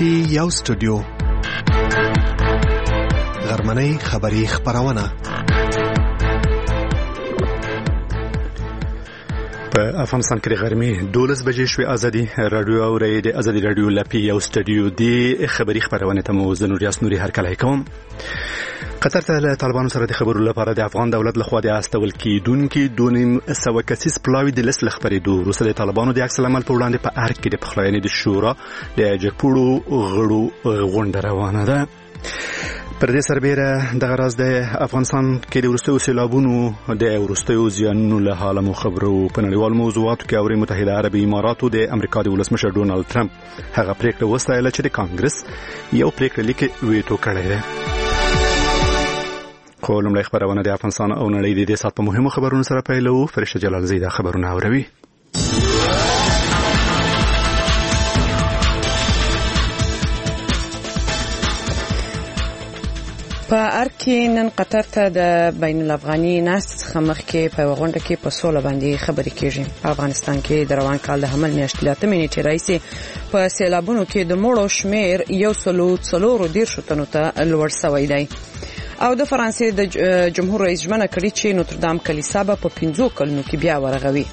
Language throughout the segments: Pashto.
لپی یو سټوډیو غرمنۍ خبری خبرونه په افغانستان کې غرمې 12 بجې شوې. ازادي رادیو او د ازادي رادیو لپی یو سټوډیو دی خبری خبرونه ته مو زنور یاسنوري هر کله کوم. قطر ته له طالبانو سره د خبرو لپاره د افغان دولت لخوا د استول کېدونکو 200 کسیز پلاوی د لس لخبرېدو وروسته د طالبانو د عکس العمل په وړاندې په ارګ کې د پخلاینې د شورا د جګپوړو غړو غونډه روانه ده. پر دې سربېره د غراز د افغانستان کې د وروستیو سیلابونو د وروستیو زیانونو له حاله مو خبرو په نړیوالو موضوعاتو کې اوري. متحده عربي اماراتو د امریکا د ولسمشر ډونالد ټرمپ هغه پریکړه وستایله چې د کانګرس یو پریکړه لیک ویټو کړی دی. خو لومړی خبرونه د افغانستان او نړۍ د دې سات په مهمو خبرونو سره پیلو. فرشته جلال زیدا خبرونه اوروي. په ارکې نن قطر ته د بین الافغاني ناست څخه مخکې په غونډه کې په سوله باندې خبرې کیږي. په افغانستان کې د روان کال د حمل میاشتې 8 نیټې راځي په سیلابونو کې د مړو شمیر 140 تنو ته لوړ شوی دی. او د فرانسې د جمهور رئیس ژمنه کړې چې نوتردام کلیسا به په 15 کلونو کې بیا ورغوي.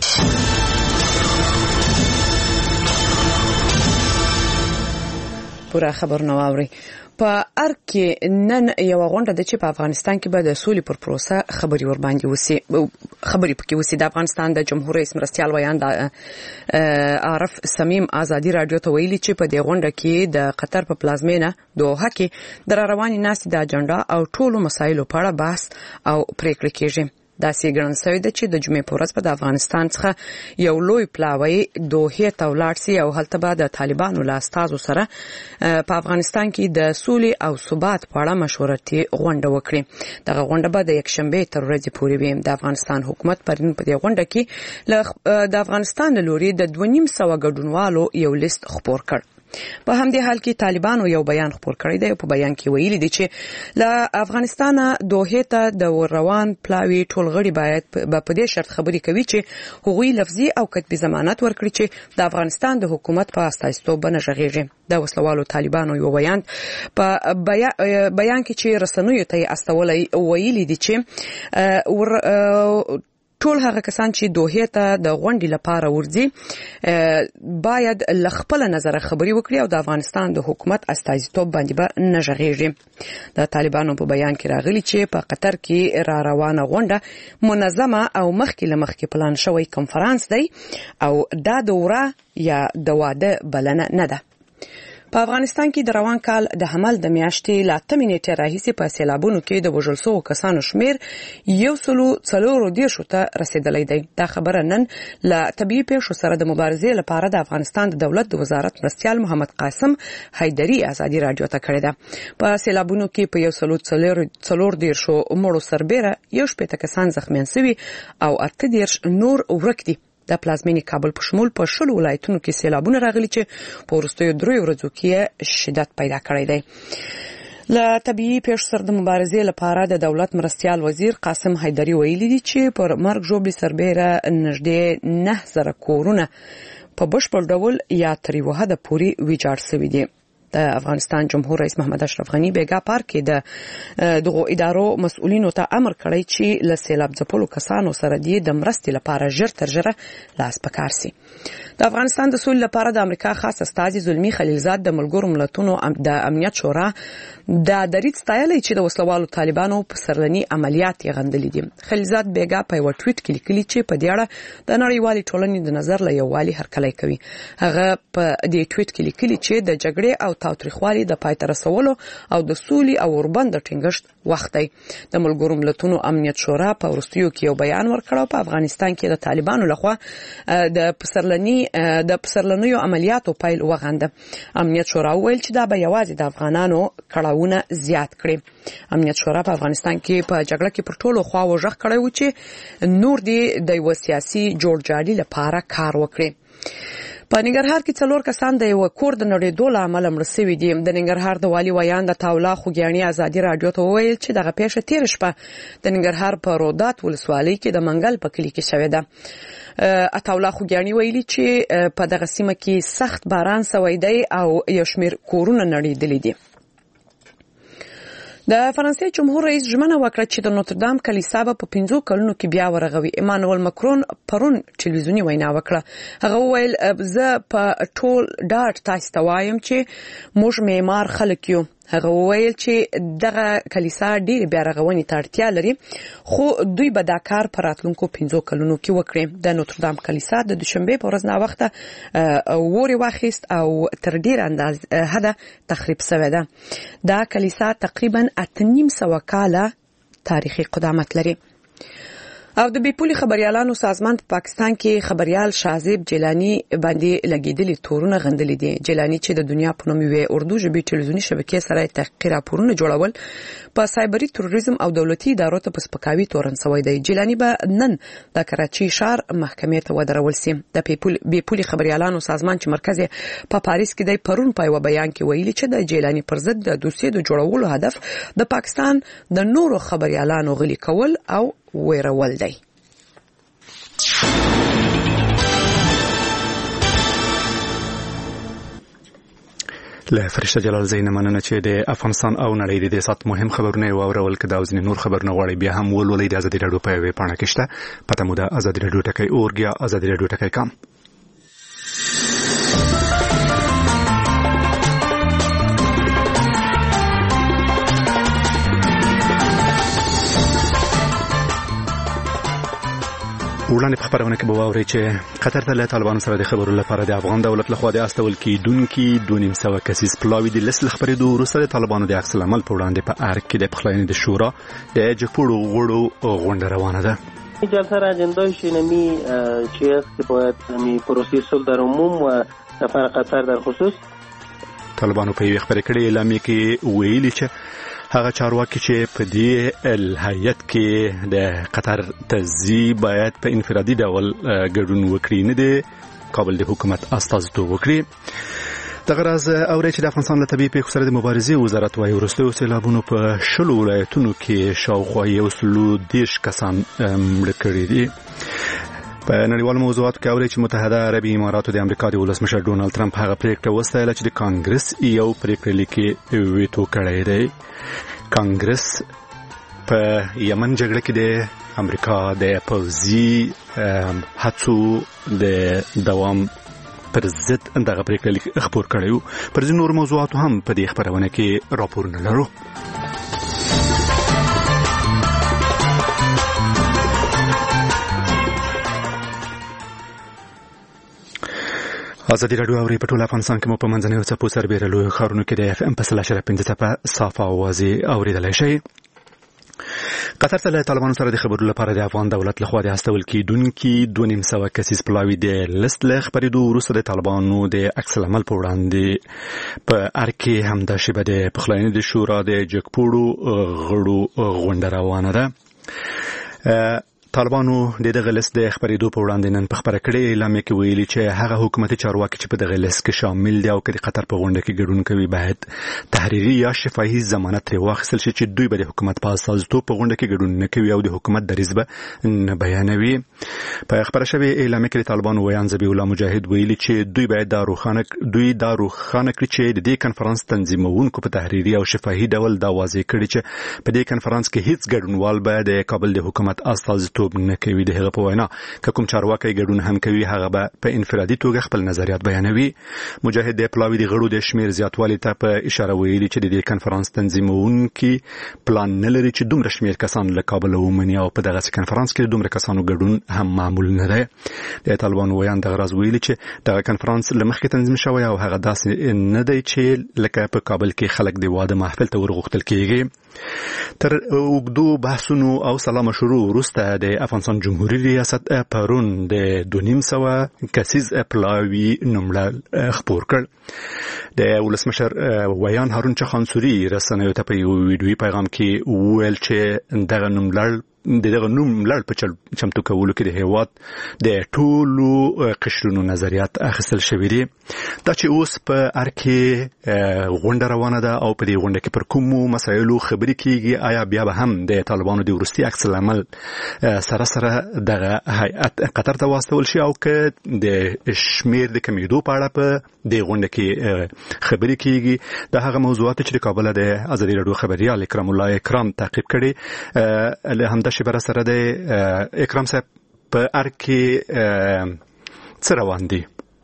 پورا خبرونه واوري. په ارګ کې نن یو غونډه د چې په افغانستان کې به د سولې پر پروسه خبري ور باندې وسی خبري پکې وسی. د افغانستان د جمهور رئیس مرستيال ویان د عارف سمیم ازادي رادیو ته ویلي چې په دې غونډه کې د قطر په پلازمینه دوحه کې د رواني ناستې د اجنډا او ټولو مسایلو په اړه بحث او پریکړه کیږي. دا څنګه شوی د چې د جمعې په ورځ په افغانستان څخه یو لوی پلاوی دوه ته ولاړ سي او هلته به د طالبانو له استازو سره په افغانستان کې د سولې او ثبات په اړه مشورتي غونډه وکړي. دغه غونډه به د یکشنبه تر ورځې پورې وي. د افغانستان حکومت پرون په دې غونډه کې د افغانستان له لوري د 250 ګډونوالو یو لیست خپور کړ. په همدې حال کې طالبانو یو بیان خپور کړی دی. په بیان کې ویلي دي چې له افغانستان دوه ته د روان پلاوی ټول غړي باید په دې شرط خبري کوي چې حقوقي لفظي او کتبي ضمانت ورکړي چې د افغانستان د حکومت په استازیتوب باندې ژغېږي. د وسلوالو طالبانو یو بیان په بیان کې چې رسنیو ته استولای ویلي دي چې ټول هغه کسان چې دوه ته د غونډې لپاره ورځي باید لخپل نظر خبري وکړي او د افغانستان د حکومت استازیتوب باندې به نه ژغېږي. د طالبانو په بیان کې راغلي چې په قطر کې را روانه غونډه منظمه او مخکې پلان شوی کنفرانس دی او دا دوره یا د واده بلنه نه ده. په افغانستان کې د روان کال د حمل د میاشتې 8 نیټې راهیسې په سیلابونو کې د وژل شوو کسانو شمیر 140 ته رسیدلی دی. دا خبره نن له طبيعي پیښو سره د مبارزې لپاره د افغانستان د دولت د وزارت مرستيال محمد قاسم حیدری ازادي رادیو ته کړې ده. په سیلابونو کې په 140 مړو سربېره 18 کسان زخمیان شوي او 18 نور ورک دي. د پلازمینی کابل په شمول په 10 ولایتونو کې سیلابونه راغلي چې په وروستیو 3 ورځو کې شدت پیدا کړی دی. له طبيعي پیښو سره د مبارزې لپاره د دولت مرستيال وزیر قاسم حیدری ویلي دي چې پر مرګ ژوبلې سربېره نږدې 9000 کورونه په بشپړ ډول یا تر یو حد پورې ویجاړ شوي دي. د افغانستان جمهور رئیس محمد اشرف غنی بیګا پارک کې دغه ادارو مسؤلینو ته امر کړی چې له سیلاب ځپلو کسانو سره د مرستې لپاره ژر تر ژره لاس پکار سي. د افغانستان د سولې لپاره د امریکا خاص استازي زلمی خلیلزاد د ملګرو ملتونو د امنیت شورا د دریځ ستایلی چې د وسلوالو طالبانو په سرلني عملیات یې غندلي دي. خلیلزاد بیګا په یو ټویټ کې لیکلي چې په دې اړه د نړیوالې ټولنې د نظر له یووالي هرکلی کوي. هغه په دې ټویټ کې لیکلي چې د جګړې او تاوتریخوالي د پای ته رسولو او د سولې او اوربند ټینګښت وخت دی. د ملګرو ملتونو امنیت شورا په وروستیو کې یو بیان ورکړ په افغانستان کې د طالبانو لخوا د پسرلنیو عملیاتو پیل وغنده. امنیت شورا ویل چې دا به یوازې د افغانانو کړهونه زیات کړي. امنیت شورا په افغانستان کې په جګړه کې پر ټولو خواو ژغ کړی و چې نور دې د یو سیاسي جوړجاړي لپاره کار وکړي. په ننګرهار کې 4 کسان د یو کور د نړېدو له امله مړه شوي دي. د ننګرهار د والي ویان د تاولا خوګیاڼي ازادي رادیو ته وویل چې دغه پیښه تیر شپه د ننګرهار په رودات ولسوالۍ کې د منګل په کلي کې شوې ده. اتاولا خوګیاڼي ویلي چې په دغه سیمه کې سخت باران شوی دی او یو شمېر کورونه نړېدلي دي. د فرانسې جمهور رئیس ژمنه وکړه چې د نوتردام کلیسا په 5 کلونو کې بیا ورغوي. ایمانوئل مکرون پرون ټلویزیوني وینا وکړه. هغه وویل زه په ټول ډاټ تاسو ته وایم چې موږ معمار خلک یو. هغه وویل چې دغه کلیسا ډېر بیا رغونې ته اړتیا لري خو دوی به دا کار په راتلونکو 5 کلونو کې وکړي. د نوتردام کلیسا د دوشنبه په ورځ ناوخته ووري واخیست او تر ډېر اندازه حد تخریب شوی ده. دا کلیسا تقریبا 800 کاله تاریخي قدامت لري. او د بیپولي خبريالانو سازمان په پاکستان کې خبريال شازیب جیلانی باندې لګیدلي تورونه غندلي دي. جیلانی چې د دنیا په نوم وی اردو ژبې ټلویزیوني شبکې سره تحقیق راپورونه جوړول په سایبري تروریزم او دولتي ادارو ته په سپکاوي تورن شوی دی. جیلانی به نن د کراچي ښار محکمې ته ودرول سي. د بیپولي خبريالانو سازمان چې مرکز په پاریس کې دی پرون په یو بیان کې ویلي چې د جیلانی پر ضد د دوسیې د جوړولو هدف د پاکستان د نورو خبريالانو غلي کول او ویرول دی. له فرشته جلال زین مننه چې د افغانستان او نړۍ د سات مهم خبرونه واورول کده او ځینې نور خبرونه غواړي بیا هم ولولئ د ازادي رادیو په ویب پاڼه کې شته. پته مو د ازادي رادیو ټکی اورګیا ازادي رادیو ټکی کام. وړاندې په خبرونه کې به واورئ چې قطر ته له طالبانو سره د خبرو لپاره د افغان دولت لخوا د استول کېدونکي 2.5 کسیز پلاوي د لس خبرېدو وروسته د طالبانو د عکس العمل په وړاندې په ارګ کې د پخلاینې د شورا د جګپوړو غړو غونډه روانه ده. جلسه را اجندایش اینمی چی است که باید همی پروسه صلح در عموم و سفر قطر در خصوص. طالبانو په یوه خبرې کړې اعلامیه کې ویلي چې هغه چارواکي چې په دې الهیت کې د قطر تزي باید په انفرادي ډول ګډون وکړي نه دي کابل د حکومت استازیتوب وکړي. دغه راز اوري چې د افغانستان له طبيعي پیښو سره د مبارزې وزارت وايي وروستیو سیلابونو په 10 ولایتونو کې شاوخوا 130 کسان مړه کړي دي. په نړیوالو موضوعاتو کې اوري چې متحده عربي اماراتو د امریکا د ولسمشر ډونالد ټرمپ هغه پریکړه وستایله چې د کانګرس یو پریکړه لیکي ویټو کړی دی. کانګرس په یمن جګړه کې د امریکا د پوځي هڅو د دوام پر ضد دغه پریکړه لیک خبر کړی. پر ځینو نور موضوعاتو هم په دې خبرونه کې راپورونه لرو. ازادي رادیو اوري په ټول افغانستان کې مو په منځنیو څپو سربېره لوی ښارونو کې د اف ام په 3.5 څپه صافه اوازې اوریدلای شئ. قطر ته له طالبانو سره د خبرو لپاره د افغان دولت لخوا د استول کېدونکي 2.5 کسیز پلاوي د لست له خبرېدو وروسته د طالبانو د عکس العمل په وړاندې په ارګ کې همدا شیبه د پخلاینې د شورا د جګپوړو غړو غونډه روانه ده. طالبانو د دغه لیست د خبرېدو په وړاندې نن په خبره کړې اعلامیه کې ویلي چې هغه حکومتي چارواکي چې په دغه لیست کې شامل دي او کله قطر په غونډه کې ګډون کوي باید تحریري یا شفاهي ضمانت واخیستل شي چې دوی به د حکومت په استازیتوب په غونډه کې ګډون نه کوي او د حکومت دریځ به نه بیانوي. په خبره شوی اعلامیه کې طالبانو ویان ذبیح الله مجاهد ویلي چې دوی باید دا روښانه کړي چې د دې کنفرانس تنظیمونکو په تحریري او شفاهي ډول دا واضح کړي چې په دې کنفرانس کې هیڅ ګډونوال به د کابل د حکومت استازیتوب نه کوي. د هغه په وینا کوم چارواکي ګډون هم کوي هغه به په انفرادي توګه خپل نظریات بیانوي. مجاهد د پلاوی د غړو د شمیر زیاتوالي ته په اشاره ویلي چې د دې کنفرانس تنظیمونکي پلان نه لري چې دومره شمیر کسان له کابل ومني او په دغه کنفرانس کې دومره کسانو ګډون هم معمول نه دی. د طالبانو ویان دغه راز ویلي چې دغه کنفرانس لمخکې تنظیم شوی او هغه داسې نه دی چې لکه په کابل کې خلک د واده محفل ته ورغوښتل کیږي. تر وګدو بحثونو او سلام شروع وروسته د افغانستان جمهوریت ریاست پرون د 2.5 کسیز پلاوی نوملړ خبر کړ. د ولسمشر ویان هارون چخانسوري رسنیو ته په یو ویډیوي پیغام کې ویل چې دغه نوملړ دغه نوم لړ په چمتو کولو کې د هیواد د ټولو قشرونو نظریات اخیستل شوی دي. دا چې اوس په ارکه غونډه روانه ده او په دې غونډه کې پر کومو مسایلو خبرې کیږي، آیا بیا به هم د طالبانو د وروستي عکس العمل سره دغه هیئت قطر ته واستول شي او که د شمیر د کمیدو په اړه په دې غونډه کې خبرې کیږي؟ دا هغه موضوعات چې د کابل د ازادي رادیو خبريال اکرام الله اکرام تعقیب کړي. له همدا شبره سره د اکرام صاحب په ارکه څه روان دي؟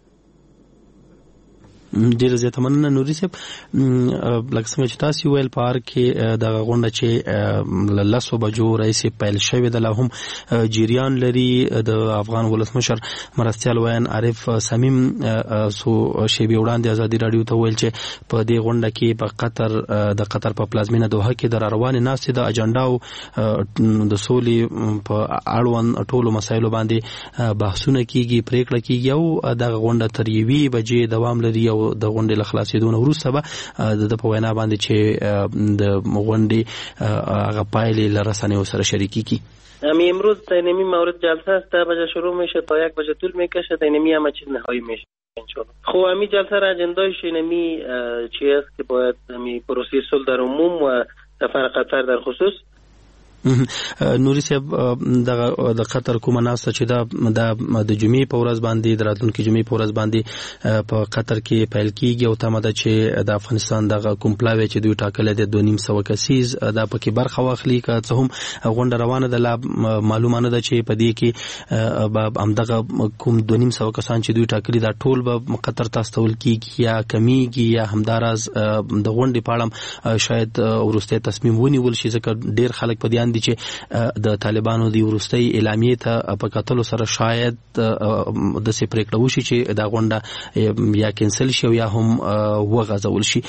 ډیر زیاته مننه نوري صاحب. لکه څنګه چې تاسو ویل په ارکه کې د غونډه چې لسو بجو رئیس پیل شوی د لهم جریان لري د افغان ولسمشر مرستيال وین عارف صمیم سو شیبي وړاندې ازادي رادیو ته ویل چې په دې غونډه کې په قطر په پلازمینه دوحه کې د روانې ناستې د اجنډا او د سولې په اړوند ټولو مسایلو باندې بحثونه کیږي، پریکړه کیږي او د غونډه تر 1 بجې دوام لري او د غونډې له خلاصېدو وروسته به د په وینا باندې چې د غونډې هغه پایلې له رسنیو سره شریکي کی. امروز تینمی مورد جلسه است، 10 بجه شروع میشه تا 1 بجه طول میکشه، تینمی همه چیز نهایی میشه انشالله. خب همین جلسه را اجندایش اینمی چی است که باید همین پروسه صلح در عموم و سفر قطر در خصوص نوري صاحب د قطر کومه ناسته چې د جمعې په ورځ باندې د راتلونکي جمعې په ورځ باندې په قطر کې پیل کیږي او تمه ده چې د افغانستان د کومپلاوي چې دوی ټاکل دي 2.5 کسیز د پکې برخه واخلي، که څه هم غونډه روانه ده معلومه نه ده چې په دې کې همدغه کوم 2.5 کسان چې دوی ټاکلي دا ټول به قطر ته استول کیږي یا کمیږي یا همداراز د غونډې په اړه شاید ورسته تصمیم ونیول شي، ځکه ډیر خلک په دې چې د طالبانو د ورستۍ اعلامیه ته په کتلو سره شاید د سې پریکړه وشي چې دا غونډه یا کینسل شي یا هم وغځول شي.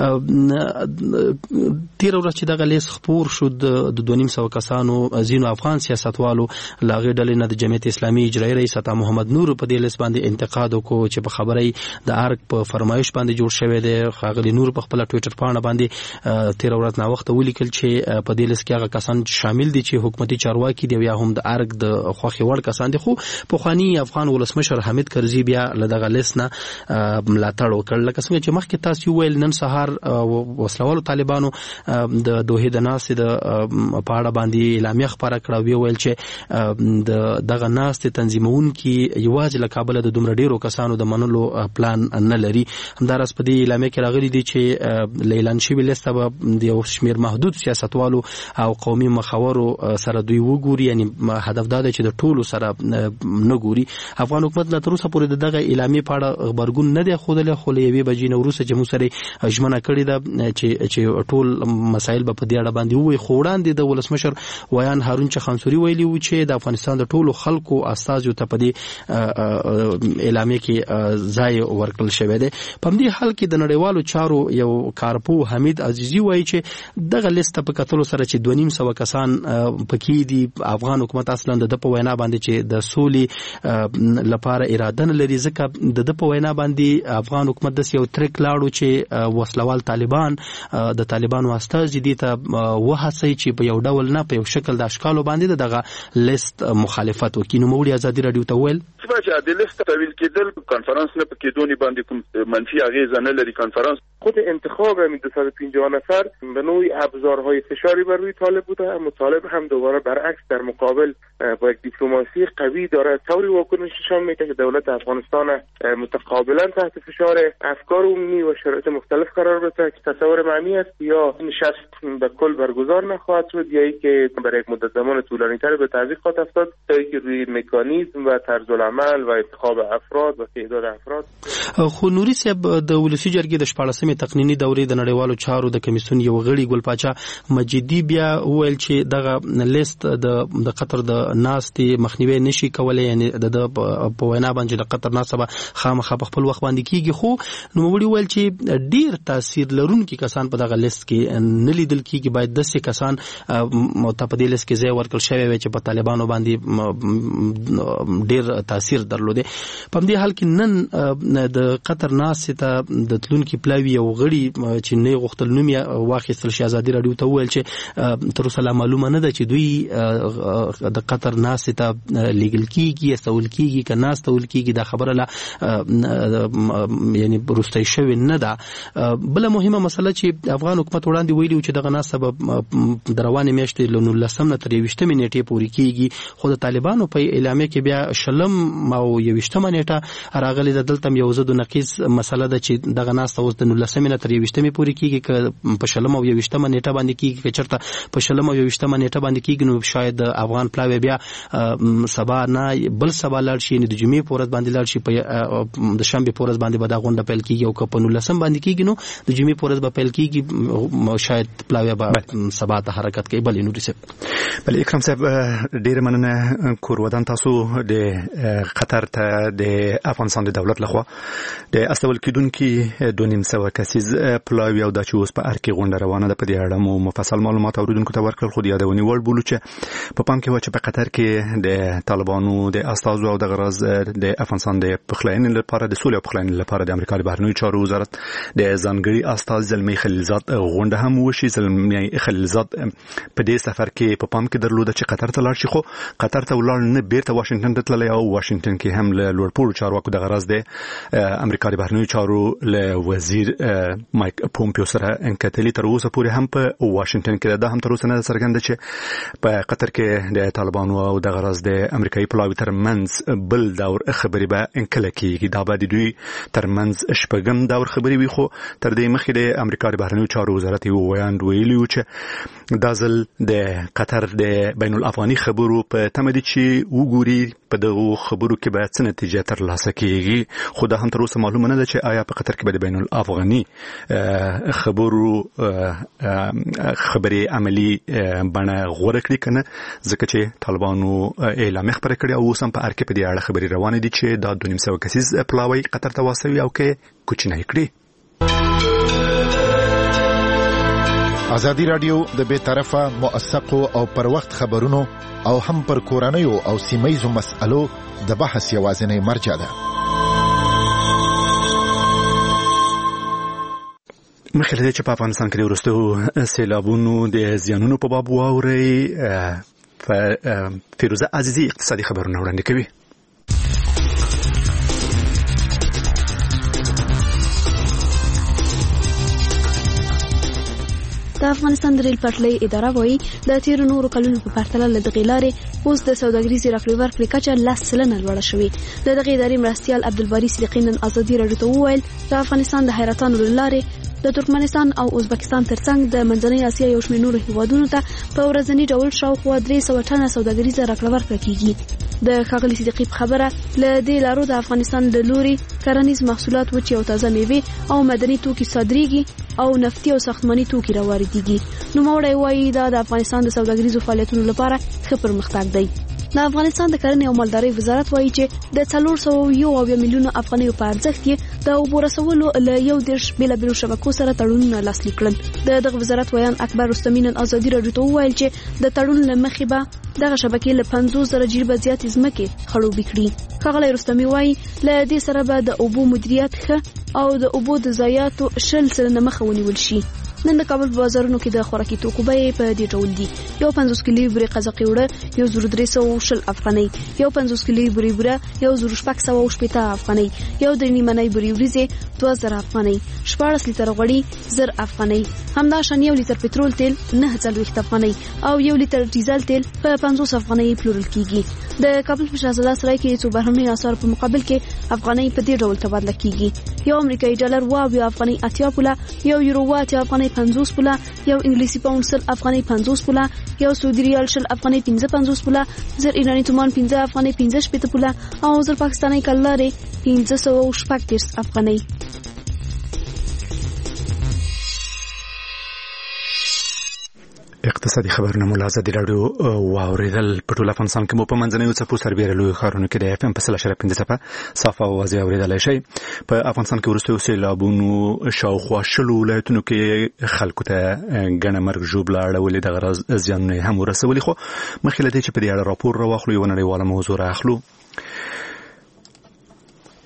تیر ورځ چې دغه لیست خپور شو د 2.5 کسانو زینو افغان سیاستوالو لاغې ډلې نه د جمعیت اسلامي اجرایي رئیس عطا محمد نور په دې لیست باندې انتقاد وکړو چې په خبرې د ارګ په فرمایش باندې جوړ شوی دی. خاغلی نور په خپل ټوئیټر پاڼه باندې تیر ورځ نا وخت ولیکل چې په دې لیست کې هغه کسان شامل دي چې حکومتي چارواکي دی یا هم د ارګ د خوخي وړ کسان دي، خو په خواني افغان ولسمشر حمید کرزي بیا لدغه لیست نه ملاتړ وکړ. لکه څنګه چې مخکې تاسو ویل نن سهار وسلوالو طالبانو د دوه د ناس د پاړه باندې اعلامیه خبره کړه، ویل چې دغه ناس تنظیمون کې یوازې له کابل د دومره ډیرو کسانو د منلو پلان نه لري. همدارس په دې اعلامیه کې راغلي دي چې اعلان شوی لیست به د یو شمیر محدود سیاستوالو او قومي مخاورو سره دوی وګوري، یعنی هدف دا دی چې د ټولو سره نه ګوري. افغان حکومت لا تر اوسه پورې دغه اعلامیه په اړه خبرګون نه دی خوده، خو له 1 بجې وروسته چې موږ سره ژمنه کړې ده چې ټول مسایل په دې اړه باندې وي. خو وړاندې د ولسمشر ویان هارون چخانسوري ویلي و چې د افغانستان د ټولو خلکو استازو ته په دې اعلامیه کې ځای ورکړل شوی دی. په دې حال کې د نړیوالو چارو یو کارپو حمید عزیزي وایي چې دغه لیست په کتلو سره چې 2.5 کسان پکې دي، افغان حکومت اصلا د په وینا باندې چې د سولې لپاره اراده نه لري، ځکه د په وینا باندې افغان حکومت د یو تریک لاړو چې وسلوال طالبان د طالبانو استاذ دي ته وهڅي چې په یو ډول نه په یو شکل د اشکالو باندې دغه لیست مخالفت وکړي. نو موږ ازادي رادیو ته ویل چې د لیست تحویل کېدل کانفرنس نه پکې دونی باندې کوم منفي اغیزه نه لري. کانفرنس خود انتخاب همین 250 نفر به نوعی ابزارهای فشاری بر روی طالب بوده، اما طالب هم دوباره برعکس در مقابل با یک دیپلماسی قوی داره طوری واکنش نشان میده که دولت افغانستان متقابلا تحت فشار افکار عمومی و شرایط مختلف قرار بده که تصور معنی است یا نشست به کل برگزار نخواهد شد یا اینکه برای یک مدت زمان طولانی‌تر به تعویق خواهد افتاد تا اینکه روی مکانیزم و طرز العمل و انتخاب افراد و تعداد افراد. خو نوري صاحب د ولسی جرګې د 14مې تقنینی دورې د نړیوالو چارو د کمیسیون یو غړي ګل پاچا مجیدی بیا ویل چې دغه لیست د قطر د ناستې مخنیوي نشي کولای، یعنی د په وینا باندې د قطر ناسبه خامخا په خپل وخت باندې کیږي. خو نو وړي ویل چې ډیر تاثیر لرونکي کسان په دغه لیست کې نه لیدل کیږي، باید د څه کسان متپدې لیست کې ځای ورکړل شوی وي چې په طالبانو باندې ډیر تاثیر تاثیر درلوده. په دې حال کې نن د قطر ناسته د تلونکو پلاوی او غړي چې نه غوښتل نوم یې واخیستل شي. ازادي رادیو ته ویل چې تر اوسه معلومه نه ده چې دوی د قطر ناسته لیګل کیږي استول کیږي که نه استول کیږي. دا خبره لا یعنی پروستای شوی نه ده. بل مهمه مسله چې افغان حکومت وړاندې ویلي چې دغه ناسته د روانې میاشتې له 19 نه تر 20 نیټې پورې کیږي، خو د طالبانو په اعلامیه کې بیا شلم او 20 نیټه راغلي. د دلته یو زده نقیض مسله ده چې دغه ناسته اوس د 19 نه تر 20 پورې کیږي، که په شلم او 20 نیټه باندې کیږي، که چرته په شلم او 20 نیټه باندې کیږي نو شاید افغان پلاوی بیا سبا نه بل سبا لاړ شي، د جمعې په ورځ باندې لاړ شي، په د شنبه په ورځ باندې به دا غونډه پیل کیږي او که په 19 باندې کیږي نو د جمعې په ورځ به پیل کیږي. شاید پلاوی به سبا ته حرکت کوي. بل نوري سب بل اکرام صاحب ډیر مننه. کور ودان تاسو د قطر ته د افغانستان د دولت لخوا د استول کیدونکو 2.5 کسیز پلاوی او د چوس په ارکی غونډه روانه ده. په دې اړه مو مفصل معلومات اوریدونکو ته ورکړل، خو یادونی وړ بولو چې په پام کې و چې په قطر کې د طالبانو د استازو او د غرض د افغانستان د پخلاینې لپاره د سولې او پخلاینې لپاره د امریکا د بهرنیو چارو وزارت د ځانګړي استاذ زلمی خلیلزاد غونډه هم وشي. زلمی خلیلزاد په دې سفر کې په پام کې درلوده چې قطر ته لاړ شي، خو قطر ته ولاړ نه، بیرته واشنگټن ته تللی او واشنگټن کې هم له لوړپوړو چارواکو د غرض د امریکا د بهرنیو چارو له وزیر مایک پومپیو سره انکتلی. تر اوسه پورې هم په واشنگټن کې دا هم تر اوسه نه څرګنده چې په قطر کې د طالبانو او د غرض د امریکایي پلاوی ترمنځ بل دور خبرې به انکله کیږي. دا به د دوی ترمنځ شپږم دور خبرې وي، خو تر دې مخکې د امریکا د بهرنیو چارو وزارت ویاند ویلي و چې دا ځل د قطر د بین الافغاني خبرو په تمه دي چې وګوري په دغه خبرو کې به څه نتیجه ترلاسه کیږي. خو دا هم تر اوسه معلومه نه ده چې آیا په قطر کې به د بین الافغاني خبرو خبرې عملی بڼه غوره کړي کنه، ځکه چې طالبانو اعلان خبره کړې او اوس هم په ارکه په دې اړه خبرې روانې دي چې دا 2.5 کسیز پلاوی قطر ته واسوي او کې کوچنی کړي. ازادي رادیو د بے طرفه موثقو او پر وخت خبرونو او هم پر کورنیو او سیمایزو مسألو د بحث یوازینی مرجع ده. مخکې چې په افغانستان کې د وروستیو سیلابونو د زیانونو په باب واورئ، فیروزه عزیزی اقتصادي خبرونه وړاندې کوي. د افغانستان د ریل پټلۍ اداره وایي د تیر نورو کلونو په پرتله له دغې لارې اوس د سوداګریزې راکړې ورکړې کچه 10% لوړه شوې. د دغې ادارې مرستیال عبدالباري صدیقي نن ازادي راډیو ته وویل د افغانستان د حیرتانو له لارې د ترکمنستان او ازبکستان ترڅنګ د منځنۍ اسیا یو شمېر نورو هیوادونو ته په ورځني ډول شاوخوا 300 ټنه سوداګریزه راکړه ورکړه کیږي. د ښاغلي صدیقي په خبره له دې لارو د افغانستان د لوري کرنیز محصولات وچې او تازه میوې او مدني توکي صادریږي او نفتي او ساختماني توکي راواردېږي. نوموړی وایي دا د افغانستان د سوداګریزو فعالیتونو لپاره ښه پرمختګ دی. د افغانستان د کرنې او مالدارۍ وزارت وایي چې د 401 میلیونه افغانیو په ارزښت کې د اوبو رسولو له 11 بیلابیلو شبکو سره تړونونه لاسلیک کړل. د دغه وزارت ویان اکبر رستمی نن ازادي راډیو ته وویل چې د تړون له مخې به دغه شبکې له 50 جریبه زیات ځمکې خړوبې کړي. ښاغلی رستمی وایي له دې سره به د اوبو مدیریت ښه او د اوبو د ضایعاتو 20% مخه ونیول شي. نن د کابل بازارونو کې د خوراکي توکو بیې په دې ډول دي: یو 50 کیلو بوري قزاقي وړه 1320 افغانۍ، یو 50 کیلو بوري بوره 1680 افغانۍ، یو د نیمنۍ بوري وریځې 2000 افغانۍ، 14 لیتر غوړي 1000 افغانۍ، همداشان یو لیتر پټرول تیل 940 افغانۍ او یو لیتر ډیزل تیل په 50 افغانۍ پلورل کیږي. د کابل په شهزاده سرای کې څو بهرنۍ اسعار په مقابل کې افغانۍ په دې ډول تبادله کیږي: یو امریکایي ډالر 80 افغانۍ 80 پوله، یو یورو 80 افغانۍ 50 پوله، یو انګلیسي پاوند 100 افغانۍ 50 پوله، یو سعودي ریال 100 افغانۍ 55 پوله، زر ایرانی تومان 15 افغانۍ 15 پوله او زر پاکستاني کلاري 530 افغانۍ. اقتصادي خبرونه مو ازادي راډیو واوریدل. په ټول افغانستان کې مو په منځنیو څپو سربېره لوی ښارونو کې د FM په 100.5 صافه اوازې اوریدلای شئ. په افغانستان کې وروستیو سیلابونو شاوخوا 20 ولایتونو کې خلکو ته ګڼه مرګ ژوبله اړولې د غرض زیانونه هم ورسولي. خو مخکې له دې چې په دې اړه راپور راواخلو یو نړیواله موضوع راخلو.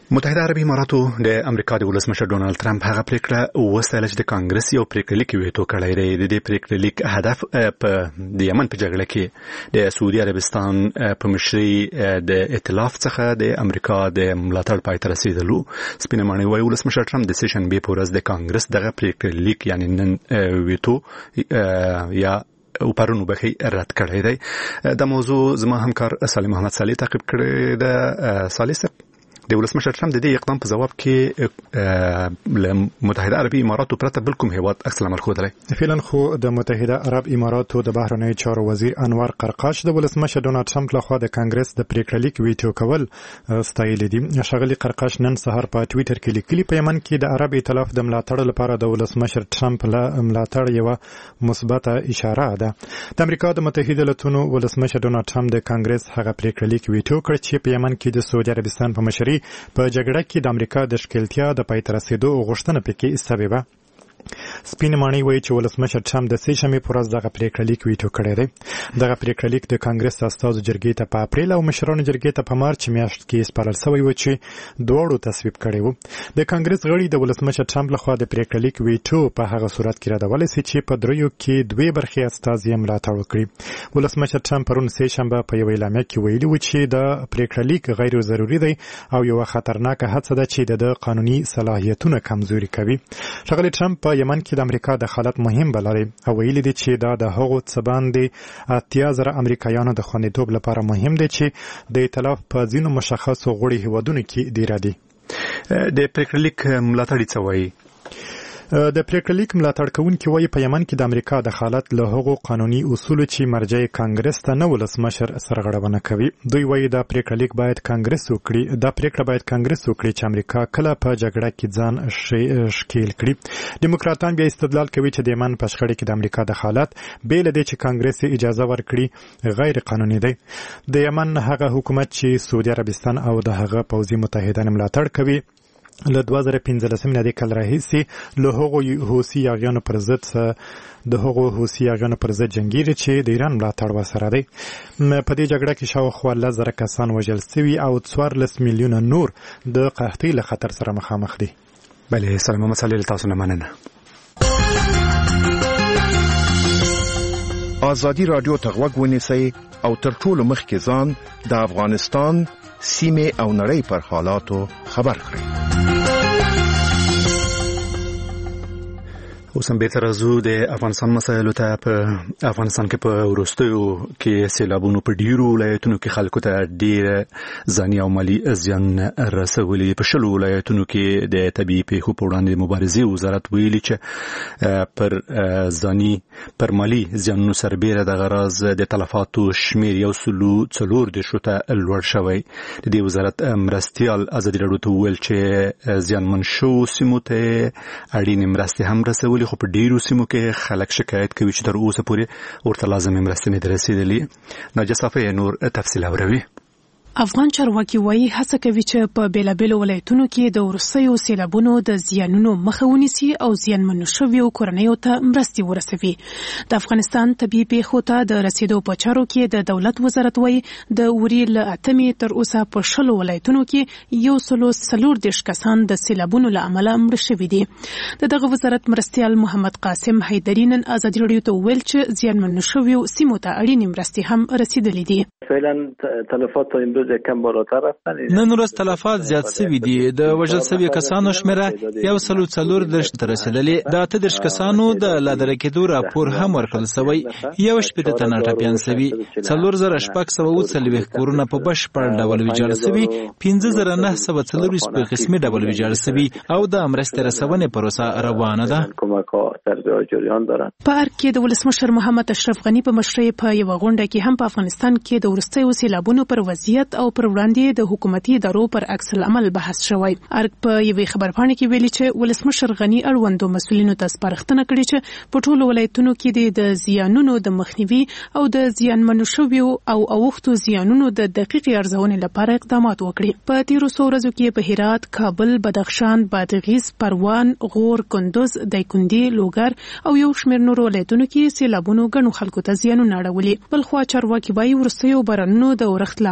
متحده عربي اماراتو د امریکا د ولسمشر ډونالد ترامپ هغه پریکړه وستایل چې د کانګرس یو پریکړه لیک ویټو کړی دی. د دې پریکړه لیک هدف په د یمن په جګړه کې د سعودي عربستان په مشرۍ د ائتلاف څخه د امریکا د ملاتړ پای ته رسیدلو. سپینه ماڼۍ وايي ولسمشر ترامپ د سیشن بي پورز د کانګرس دغه پریکړه لیک یعنی نن ویټو یا او پرونو بخي رد کړی دی. د موضوع زما همکار سالم محمد صالح تعقیب کړی دی. صالح د ولسمشر ترامپ د دې اقدام په جواب کې متحده عربي اماراتو پرته بل کوم هیواد عکس العمل ښودلی. فعلا خو د متحده عرب اماراتو د بهرنیو چارو وزیر انور قرقاش د ولسمشر ډونالد ترامپ لخوا د کانګرس د پریکړه لیک ویټو کول ستایلی دي. ښاغلي قرقاش نن سهار په ټویټر کې لیکلي په یمن کې د عرب ائتلاف د ملاتړ لپاره د ولسمشر ترامپ له ملاتړ یو مثبته اشاره ده. د امریکا د متحده ایالاتونو ولسمشر ډونالد ترامپ د کانګرس هغه پریکړه لیک ویټو کړ چې په یمن کې د سعودي عربستان په مشرۍ په جګړه کې د امریکا د ښکیلتیا د پای ته رسیدو غوښتنه پکې سببه. سپینه ماڼۍ وایي چې ولسمشر ترامپ د سې شنبې پر ورځ دغه پریکړه لیک ویټو کړی دی. دغه پریکړه لیک د کانګرس استازو جرګې ته په اپریل او مشرانو جرګې ته په مارچ میاشت کې سپارل شوی و چې دواړو تصویب کړی و. د کانګرس غړي د ولسمشر ترامپ لخوا د پریکړه لیک ویټو په هغه صورت کې ردولی سي چې په دریو کې دوه برخې استازي ملاتړ وکړي. ولسمشر ترامپ پرون سې شنبه په یو اعلامیه کې ویلي و چې د پریکړه لیک غیر ضروري دی او یو خطرناک هڅه ده چې د قانوني صلاحیتونو کمزوري کوي. ښاغلي ترامپ په یمن کې د امریکا د حالت مهم بلري او ویلي دي چې دا د هغو څه باندې 80,000 امریکایانو د خوندیتوب لپاره مهم دي چې د ائتلاف په ځینو مشخصو غړي هیوادونو کې ډیر دي. د پریکړه لیک ملاتړي څه وایي؟ د پریکړه لیک ملاتړ کوونکي وایي په یمن کې د امریکا د حالت له هغو قانوني اصولو چې مرجع کانګرس ته نه ولسمشر سرغړونه کوي. دوی وایي دا پریکړه لیک باید کانګرس وکړي چې امریکا کله په جګړه کې ځان ښکیل کړي. دیموکراتان بیا استدلال کوي چې د یمن په شخړه کې د امریکا د حالت بې له دې چې کانګرس اجازه ورکړي غیر قانوني دی. د یمن هغه حکومت چې سعودي عربستان او د هغه پوځي متحدان ملاتړ کوي له 2015 نه د کال راهیسي له هغو حوثي یاغیانو پر ضد جنگیږي چې د ایران ملاتړ وسره دی. په دې جګړه کې شاوخوا 10,000 کسان وژل شوي او 14 میلیونه نور د قحطۍ له خطر سره مخامخ دي. بله سلام مسالې تاسو نه مننه. آزادی رادیو ته غوږ ونیسئ او تر ټولو مخکې ځان د افغانستان سیمه او نړۍ پر حالاتو خبر کړئ. اوس هم بیرته راځو د افغانستان مسایلو ته. په افغانستان کې په وروستیو کې سیلابونو په ډیرو ولایتونو کې خلکو ته ډیر ځاني او مالي زیان رسولی. په 10 ولایتونو کې د طبيعي پیښو په وړاندې د مبارزې وزارت ویلي چې پر مالي زیانونو سربېره د غراض د تلفاتو شمیر 140 ته لوړ شوی. د دې وزارت مرستيال ازادي راډیو ته ویل چې زیانمن شو سیمو ته اړینې مرستې هم رسولي، خو په ډیرو سیمو کې خلک شکایت کوي چې تر اوسه پورې ورته لازمې مرستې نه رسیدلې. ناجیه صافی نور تفصیل اوروي. افغان چارواکي وایي هڅه کوي چې په بیلابیلو ولایتونو کې د وروستیو سیلابونو د زیانونو مخه ونیسي او زیانمنو شویو کورنیو ته مرستې ورسوي. د افغانستان طبيعي پیښو ته د رسیدو په چارو کې د دولت وزارت وایي د وری له 8 تر اوسه په 10 ولایتونو کې 140 کسان د سیلابونو له امله مړه شوي دي. دغه وزارت مرستيال محمد قاسم حیدری نن ازادي راډیو ته ویل چې زیانمنو شویو سیمو ته اړینې مرستې هم رسیدلې دي. فعلا تلفات امروز کم بالاتر رفتن. نن ورځ تلفات زیات شوي دي. د وژل شوي کسانو شمیره 140 ته رسیدلې. د 8 کسانو د لادرې کېدو راپور هم ورکړل شوی. 1 تنه ټاپیان شوي. 4640 کورونه په بشپړ ډول ویجاړ شوي. 15940 په قسمي ډول ویجاړ شوي او د مرستې رسونې پروسه روانه ده. په ارګ کې د ولسمشر محمد اشرف غنی په مشرۍ په یو غونډه کې هم په افغانستان کې د ورستیو سیلابونو پر وضعیت او پر وړاندې د حکومتي ادارو پر عکس العمل بحث شوی. ارګ په یوې خبرپاڼې کې ویلي چې ولسمشر غنی اړوندو مسؤلینو ته سپارښتنه کړې چې په ټولو ولایتونو کې د زیانونو د مخنیوي او د زیانمنو شویو او اوښتو زیانونو د دقیقې ارزونې لپاره اقدامات وکړي. په تیرو څو ورځو کې په هرات، کابل، بدخشان، بادغیس، پروان، غور، کندوز، دایکنډي، لوګر او یو شمېر نورو ولایتونو کې سیلابونو ګڼو خلکو ته زیانونه اړولي. بلخوا چارواکي وایي وروستیو بارانونو د اورښت له امله په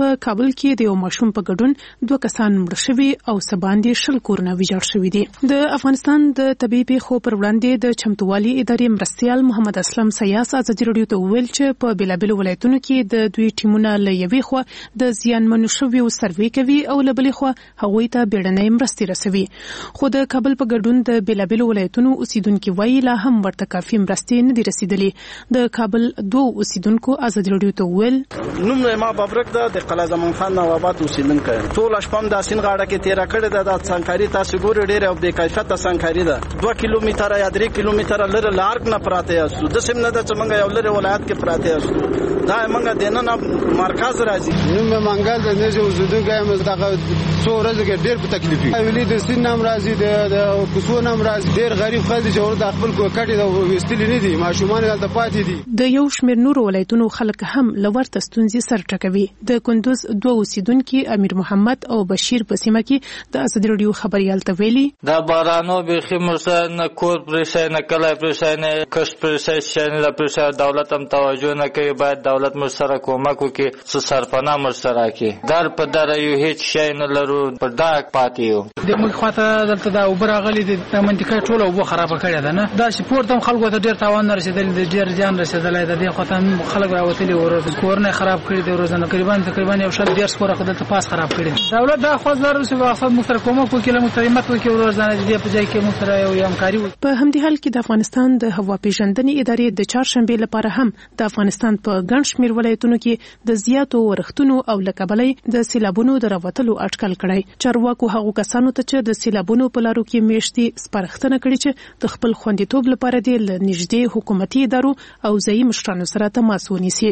په کابل کې د یو ماشوم په ګډون 2 کسان مړ شوي او سباندې 10 کورونه ویجاړ شوي دي. د افغانستان د طبي پیښو پر وړاندې د چمتووالي ادارې مرستيال محمد اسلم سیاس ازادي رادیو ته ویل چې په بلابل ولایتونو کې د دوی ټیمونه له یوې خوا د زیانمنو شویو سروې کوي او له بلې خوا هغوی ته بیړنۍ مرستې رسوي. خو د کابل په ګډون د بلابل ولایتونو اوسیدونکو وایي لا هم ورته کافي مرستې نه دي رسیدلې. د کابل 2 اوسیدونکو ازادي رادیو ته ویل نوم ما ببرک ده د قلعه زمان خان نواباد اوسیدونکو ټول شپم د سین غاړه کې تیر کړه د څنګهاري تاسو ګوري ډېر او د کیفیت څنګهاري ده 2 کیلومتره یا 3 کیلومتره لره لارک نه پراته یو د سیم نه د څنګه یو لره ولایت کې پراته یو دا موږ د نن مرکز راځي نوم منګل د نږدې اوسیدونکو هم دغه څو ورځې کې ډېر په تکلیف وي ویلي د سین نام راځي د کوڅو نام راځي ډېر غریب خلک چې ور د خپل کوکټي د وستل نه دي ماشومان هلته پاتې دي. د یو شمېر نور ولایتونو خلک هم لورته ستونزې سر ټکوي. د کندوز 2 اوسیدونکو امیر محمد او بشیر په سیمه کې د ازادي رادیو خبريال ته ویلي دا بارانو به خمرسه نه کور پرسه نه کله پرسه نه کش پرسه شنه لا پرسه دولت هم توجه نه کوي. باید دولت مر سره کومک وکړي څه سرپناه مر سره کوي در په در یو هیڅ شي نه لرو پر دا پاتې یو د موږ خاطر دلته دا وبراغلي د منطقه ټوله وبو خراب کړی ده نه دا سپورت هم خلکو ته ډیر تاوان رسیدلی د ډیر ځان رسیدلی ده د خاطر خلک راوتلي ورته کورونه خراب کړی د ورځنه تقریبا یو شل ډیر سپور خدای ته پاس خراب کړی. دولت دا خو زر چې واخد مختر کومک وکړي مختریمت وکړي ورځنه دې په ځای کې مختر یو همکاري وکړي. په همدې حال کې د افغانستان د هوا پیژندنې ادارې د چهارشنبه لپاره هم د افغانستان په ګڼ شمېر ولایتونو کې د زیاتو ورښتونو او لکبلې د سیلابونو د راوتلو اټکل کړی. چارواکو هغو کسانو ته چې د سیلابونو په لارو کې میشتي سپارښتنه کړې چې د خپل خوندیتوب لپاره د نږدې حکومتي ادارو او ځایي مشرانو سره تماس ونیسي.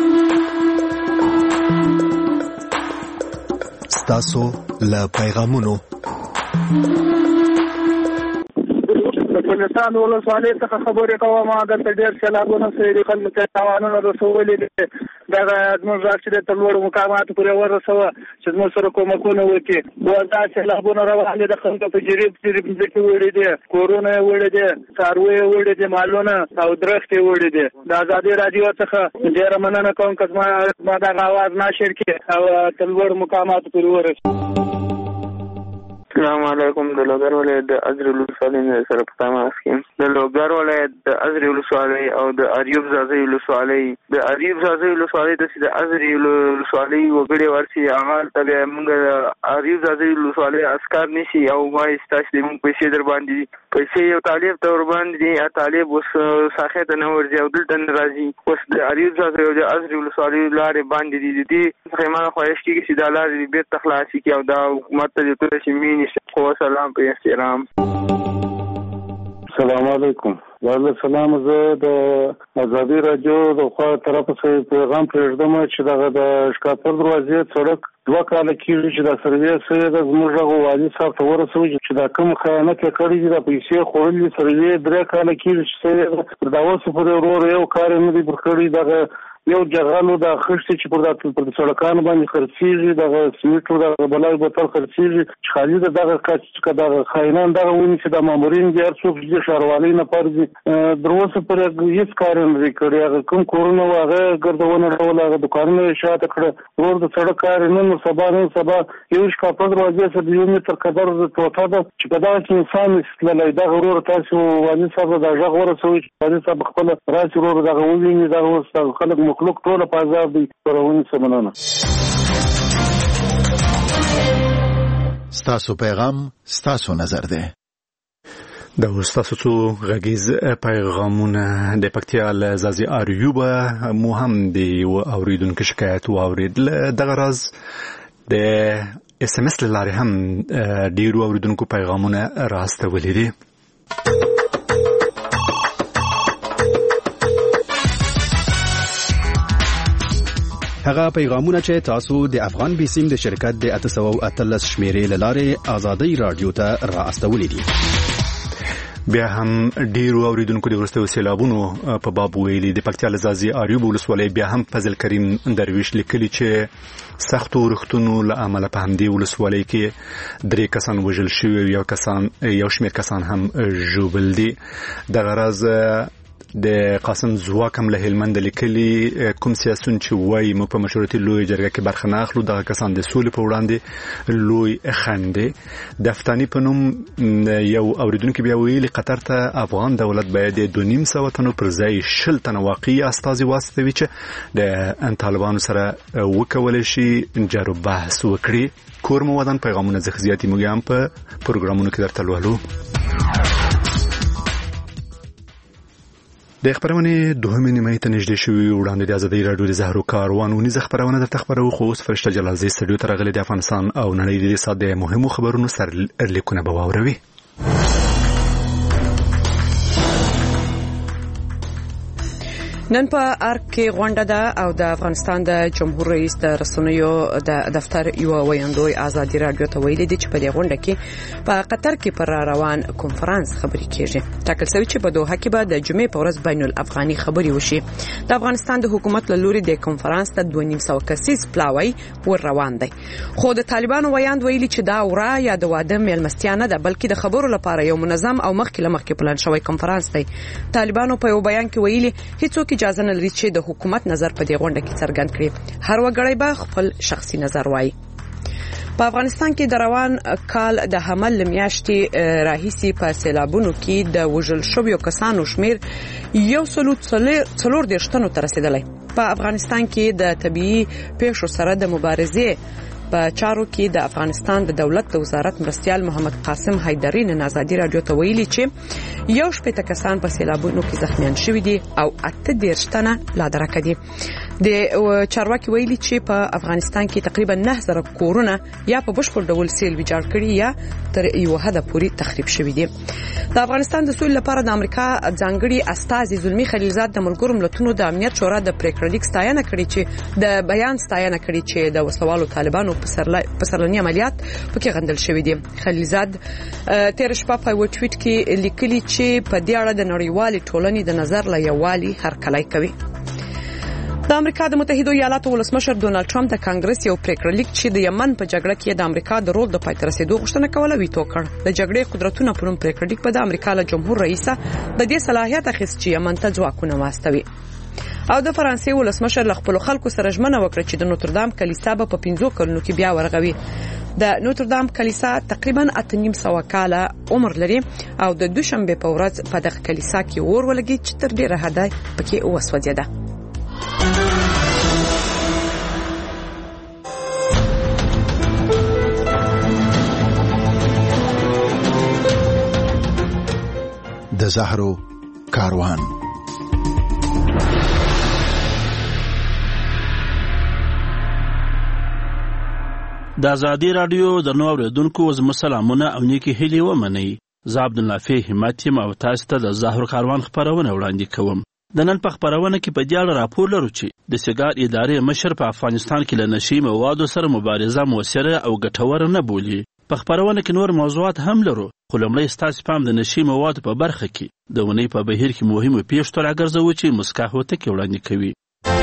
ستاسو له پیغامونو افغانستان ولسوالۍ څخه خبرې کوم. دلته ډېر سیلابونه سوي خلکو ته تاوانونه رسولي دي. دغه زموږ غږ چې د لوړو مقاماتو پورې ورسوه چې زموږ سره کومکونه وکړي. دا سیلابونه روان دي د خلکو په جریب ځمکې وړي دي کورونه یې وړي دي څاروي یې وړي دي مالونه او درختې یې وړي دي. د ازادي راډیو څخه ډېره مننه کوم که زما دغه اواز نشر کړي او تر لوړو مقاماتو پورې ورسوي. السلام علیکم. د لوګر ولایت د ازرې ولسوالۍ سره په تماس کې د لوګر ولایت د ازرې ولسوالۍ او د اریوب ځاځي ولسوالۍ د اریوب ځاځي ولسوالۍ د ازرې ولسوالۍ وګړي ورسي هغه ته موږ اریوب ځاځي ولسوالۍ اسکار نشي او وایي تاسو د موږ پیسې در باندې پیسې یو طالب ته ور باندې طالب اوس ساخه ته نه ورځي او دلته راځي اوس د اریوب ځاځي او د ازرې ولسوالۍ لارې باندې دي خیمه خواهش کیږي چې د لارې بیرته تخلاصي کی او دا حکومت ته د توشي مين سلام په احترام. السلام علیکم. وعلیکم زه د ازادي راډیو د خوا طرف څخه پیغام پرېږدم چې دغه د شکاپور دروازې سړک 2 کال کېږي چې د سروې سره د زموږ والي صاحب ته ورسوي چې دا کوم خیانت کړی دی د پیسې خورلې سروې 3 کال کېږي چې دا اوس پر یو کار نه دی کړی. دغه یو جغالو د خښتې چې پر سړکانو باندې خرڅېږي دغه سمیټو د بلای بوتل خرڅېږي چې خالي دغه کچ دغه خاینان دغه ونی چې د مامورین دي هر څوک چې ښاروالۍ نه پرځي در اوسه پورې هېڅ کار نه دی کړی. هغه کوم کورونه و هغه ګردونه ډول هغه دوکانونه یې شاته کړه ورور د سړک کار نن سبا یو شکاپور دروازې سره 1 متر قدر ټوټه ده چې په دغه کې انسان استدلالي دغه ورور تاسو والي صاحب د غږ ورسوي چې والي صاحب خپل راشي ورور دغه وویني دغه اوس خلک مخلوق ټول په عذاب دي پرونی سمنانه. ستاسو پیغام ستاسو نظر ده. د استاسو څو غږیز پیغامونه د پکتیا له ځاځي اریوب مو هم دی اوریدونکو شکایت او اوریدل دغه راز د اس ام اس لاره هم ډیرو اوریدونکو پیغامونه راستولې دي. هغه پیغامونه چې تاسو د افغان بیسیم د شرکت د 813 شمیرې لاره آزادۍ رادیو ته را استولې دي. بیا هم ډیرو اوریدونکو د ورستو سیلابونو په باب ویلي. د پکتیا لزازي اریوب ولسوالۍ بیا هم فضل کریم درویش لیکلي چې سختو رختونو له عمله په همدې ولسوالۍ کې 3 کسان وژل شوي یو شمېر کسان هم ژوبل دي. د غرض د قاسم زواک هم له هلمند لیکلي کوم سیاسون چې وایي موږ په مشورتي لوی جرګه کې برخه نه اخلو دغه کسان د سولې په وړاندې لوی خندې د افغاني په نوم یو اوریدونکو بیا ویلي قطر ته افغان دولت باید 2.5 تنو پر ځای 10 تنو واقعي استازي واستوي چې د طالبانو سره وکول شي جارو بحث وکړي. کور مو ودان پیغامونه زخزياتي موږ هم په پروګرامونو کې درته لولو. د خبرونه دوهمه نیمه ته نږدې شوې وړاندې د ازادي راډیو د زهرو کاروان ونیزه خبرونه درته خبرو خو اوس فرشته جلالزی استودیو ته راغلي د افغانستان او نړۍ د ساده مهمو خبرونو سرلیکونه به واوروي. نن په ارګ کې غونډه ده او د افغانستان د جمهور رئیس د رسنیو د دفتر یو ویاندوی ازادي راډیو ته ویلي دي چې په دې غونډه کې په قطر کې پر روان کنفرانس خبرې کیږي. ټاکل شوی چې په دوحه کې به د جمعې په ورځ بین الافغاني خبرې وشي. د افغانستان د حکومت له لوري د کنفرانس ته 2.5 کسیز پلاوی ور روان دی. خو د طالبانو ویاند ویلي چې دا ورا یا د واده میلمستیا نه ده بلکې د خبرو لپاره یو منظم او مخکې پلان شوی کنفرانس دی. طالبانو په یو بیان کې ویلي هیڅوک اجازه نه لري چې د حکومت نظر په دې غونډه کې څرګند کړي. هر وګړی به خپل شخصي نظر وایي. په افغانستان کې د روان کال د حمل لمیاشتې راهیسي په سیلابونو کې د وژل شویو کسانو شمیر 140 تنو ته رسیدلی. په افغانستان کې د طبيعي پیښو سره د مبارزې په چارو کې د افغانستان د دولت د وزارت مرستيال محمد قاسم حیدری نن ازادي راډیو ته ویلي چې 18 کسان په سیلابونو کې زخمیان شوي دي او 18 تنه لا درکه دي. د چارواکي ویلي چې په افغانستان کې تقریبا 9000 کورونه یا په بشپړ ډول سیل ویجاړ کړي یا تر یو حد پورې تخریب شوي دي. د افغانستان د سولې لپاره د امریکا ځانګړي استازي زلمی خلیلزاد د ملګرو ملتونو د امنیت شورا د پریکړلیک ستاینه کړې چې د بیان ستاینه کړې چې د وسوالو طالبانو په سرلني عملیات پکې غندل شوې دي. خلیلزاد تیر شپه په یو ټویټ کې لیکلي چې په دې اړه د نړیوالې ټولنې د نظر له یووالي هرکلی کوي. د امریکا د متحده ایالاتو ولسمشر ډونالد ټرمپ د کانګرس یو پریکړلیک چې د یمن په جګړه کې د امریکا د رول د پای ته رسیدو غوښتنه کوله ویتو کړ. د جګړې قدرتونو په نوم پریکړلیک په د امریکا له جمهور رئیس د دې صلاحیت اخیست چې یمن ته ځواکونه واستوي. او د فرانسې ولسمشر له خپل خلکو سره ژمنه وکړه چې د نوتردام کلیسا په 15 کلونو کې بیا ورغوي. د نوتردام کلیسا تقریبا 800 کاله عمر لري او د دوشنبه په ورځ په دغه کلیسا کې اور ولګي چې تر ډیره حد پکې وسوځیده. د زهرو کاروان. د ازادي راډیو د نو اوریدونکو زموږ سلامونه او نیکی هیلې ومنئ. زه عبدالنافع همت یم او تاسو ته د زهرو کاروان خبرونه وړاندې کوم. د نن په خبرونه کې په دې اړه راپور لرو چې د سیګار ادارې مشر په افغانستان کې له نشي موادو سره مبارزه موثره او ګټوره نه بولي. په خبرونه کې نور موضوعات هم لرو خو لومړی ستاسو پام د نشي موادو په برخه کې د ونې په بهیر کې مهمه پیښه ته راګرځو چې مسکا هوته کې وړاندې کوي.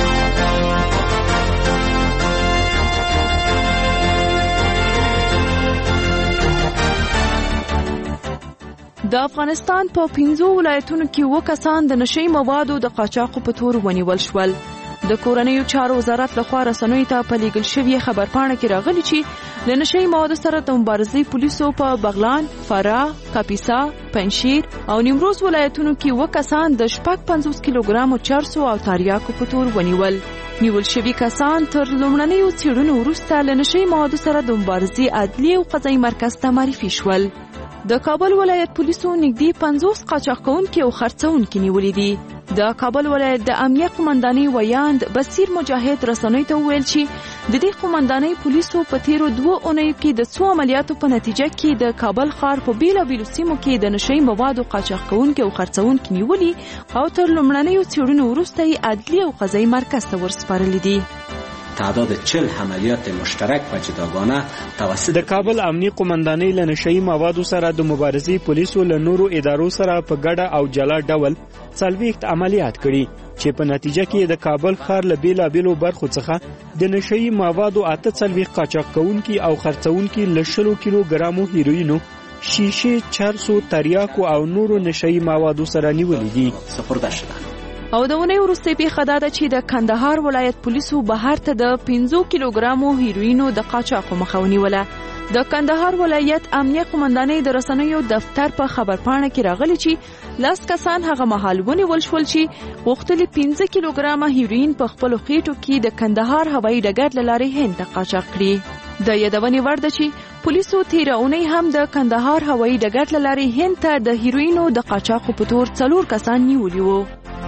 د افغانستان په 15 ولایتونو کې 2 کسان د نشي موادو د قاچاقو په تور ونیول شول. د کورنیو چارو وزارت لخوا رسنیو ته په لیږل شوې خبرپاڼه کې راغلي چې له نشي موادو سره د مبارزې پولیسو په بغلان، فراه، کاپیسا، پنجشیر او نیمروز ولایتونو کې 2 کسان د 50 کیلوګرامو چرسو او تریاکو په تور ونیول. نیول شوي کسان تر لومړنیو څېړنو وروسته له نشي موادو سره د مبارزې عدلي او قضایي مرکز ته معرفي شول. د کابل ولایت پولیسو نږدې 50 قاچاق کوونکي او خرڅوونکي نیولي دي. د کابل ولایت د امنیه قومندانۍ ویاند بصیر مجاهد رسنیو ته وویل چې د دې قومندانۍ پولیسو په تیرو 2 اونیو کې د 100 عملیاتو په نتیجه کې د کابل ښار په بیلابیلو سیمو کې د نشي موادو قاچاق کوونکي او خرڅوونکي نیولي او تر لومړنیو څېړنو وروسته یې عدلي او قضایي مرکز ته ورسپارلي دي. تعداد 40 عملیات مشترک و جداگانه توسط د کابل امنیه قومندانۍ له نشي موادو سره د مبارزې پولیسو له نورو ادارو سره په ګډه او جلا ډول 40 عملیات کړي چې په نتیجه کې د کابل ښار له بیلابیلو برخو څخه د نشي موادو 48 قاچاق کوونکي او خرڅوونکي له 100 کیلو ګرامو هیروینو شیشه، چرسو، تریاکو او نورو نشئی موادو سره نیولې دي. او د ونې وروستۍ پیښه دا ده چې د کندهار ولایت پولیسو بهر ته د 15 کیلوګرامو هیروینو د قاچاقو مخه ونیوله. د کندهار ولایت امنیه قومندانۍ د رسنیو دفتر په خبرپاڼه کې راغلي چې 10 کسان هغه مهال ونیول شول چې غوښتل 15 کیلوګرامه هیروین په خپل خېټو کې د کندهار هوایي ډګر له لارې هند ته قاچاق کړي. د یادونې وړ ده چې پولیسو تیر اونۍ هم د کندهار هوایي ډګر له لارې هند ته د هیروینو د قاچاقو په تور 4 کسان نیولي وو.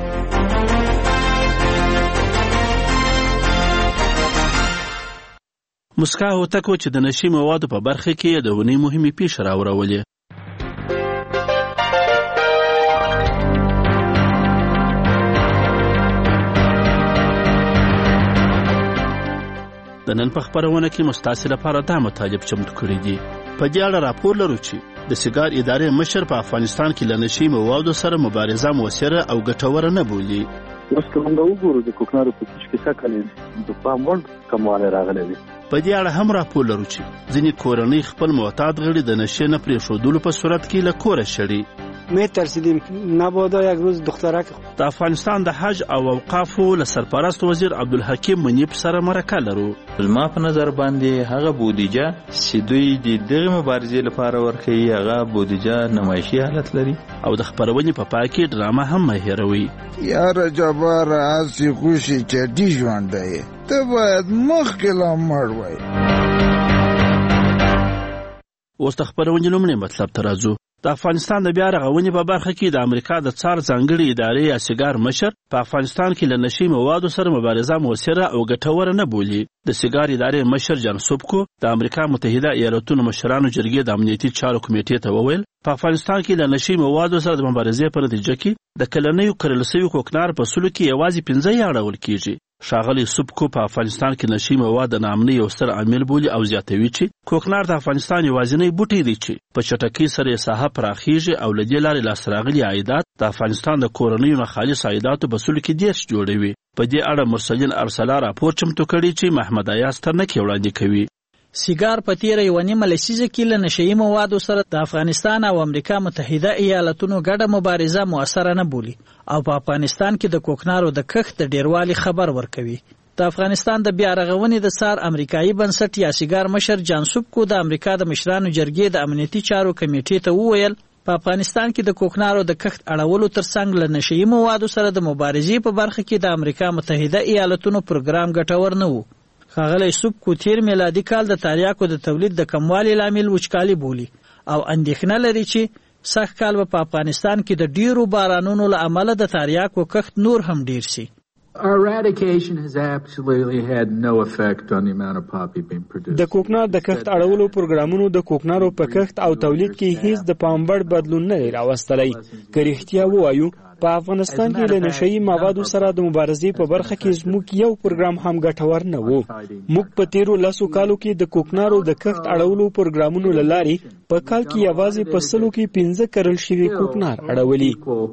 مسکا هوتکو چې د نشي موادو په برخه کې د ونې مهمې پیښې راوړولې. د نن په خبرونه کې مستعصي لپاره دا مطالب چمتو کړي دي. په دې اړه راپور لرو چې د سیګار ادارې مشر په افغانستان کې له نشي موادو سره مبارزه موثره او ګټوره نه بولي. اوس کومه وګورو د کوکنارو په کیش کې څه کړي د پام وړ کمواله راغلي دي. په دې اړه هم راپور لرو چې ځینې کورنۍ خپل معتاد غړي د نشې نه پرېښودلو په صورت کې له کوره شړي. میترسیدیم نبادا یک روز دخترک. د افغانستان د حج او اوقافو له سرپرست وزیر عبدالحکیم منیب سره مرکه لرو. زما په نظر باندې هغه بودیجه چې دوی د دغه مبارزې لپاره ورکوي هغه بودیجه نمایشي حالت لري. او د خبرونې په پای کې ډرامه هم مه هېروئ. یاره جبار هسې خوشي چټي ژوند دی ته باید مخکې لا مړ وای. اوس د خبرونې لومړی مطلب ته راځو. د افغانستان د بیا رغونې په برخه کې د امریکا د څار ځانګړي ادارې یا سیګار مشر په افغانستان کې له نشي موادو سره مبارزه موثره او ګټوره نه بولي. د سیګار ادارې مشر جان سوبکو د امریکا متحده ایالاتونو مشرانو جرګې د امنیتي چارو کمیټې ته وویل په افغانستان کې له نشي موادو سره د مبارزې په نتیجه کې د کلنیو کرل شویو کوکنار په سلو کې یوازې 15 اړول کیږي. ښاغلی سوبکو په افغانستان کې نشي مواد د ناامنۍ یو ستر عامل بولي او زیاتوي چې کوکنار د افغانستان یوازینی بوټی دی چې په چټکۍ سره یې ساحه پراخیږي او له دې لارې لاسته راغلي عایدات د افغانستان د کورنیو نه خالص عایداتو په سلو کې 10 جوړوي. په دې اړه مرسلین ارسلا راپور چمتو کړي چې محمد ایاز ترنکي وړاندې کوي. سیګار په تیره یوه نیمه لسیزه کې له نشهیي موادو سره د افغانستان او امریکا متحده ایالاتونو ګډه مبارزه موثره نه بولي او په افغانستان کې د کوکنارو د کښت د ډیروالي خبر ورکوي. د افغانستان د بیا رغونې د څار امریکایي بنسټ یا سیګار مشر جان سوبکو د امریکا د مشرانو جرګې د امنیتي چارو کمیټې ته وویل په افغانستان کې د کوکنارو د کښت اړولو ترڅنګ له نشهیي موادو سره د مبارزې په برخه کې د امریکا متحده ایالاتونو پروګرام ګټور نه و. ښاغلی سوبکو تیر میلادي کال د تریاکو د تولید د کموالي لامل وچکالي بولي او اندېښنه لري چې سږ کال په افغانستان کې د ډیرو بارانونو له امله د تریاکو کښت نور هم ډیر سي. د کوکنار د کښت اړولو پروګرامونو د کوکنارو په کښت او تولید کې هیڅ د پامبړ بدلون نه راوستلی. که رښتیا ووایو په افغانستان کې له نشهیي موادو سره د مبارزې په برخه کې زموږ یو پروګرام هم ګټور نه و. موږ په تیرو 10 کالو کې د کوکنارو د کښت اړولو پروګرامونو له لارې په کال کې یوازې په سلو کې 15 کرل شوي کوکنار اړولي.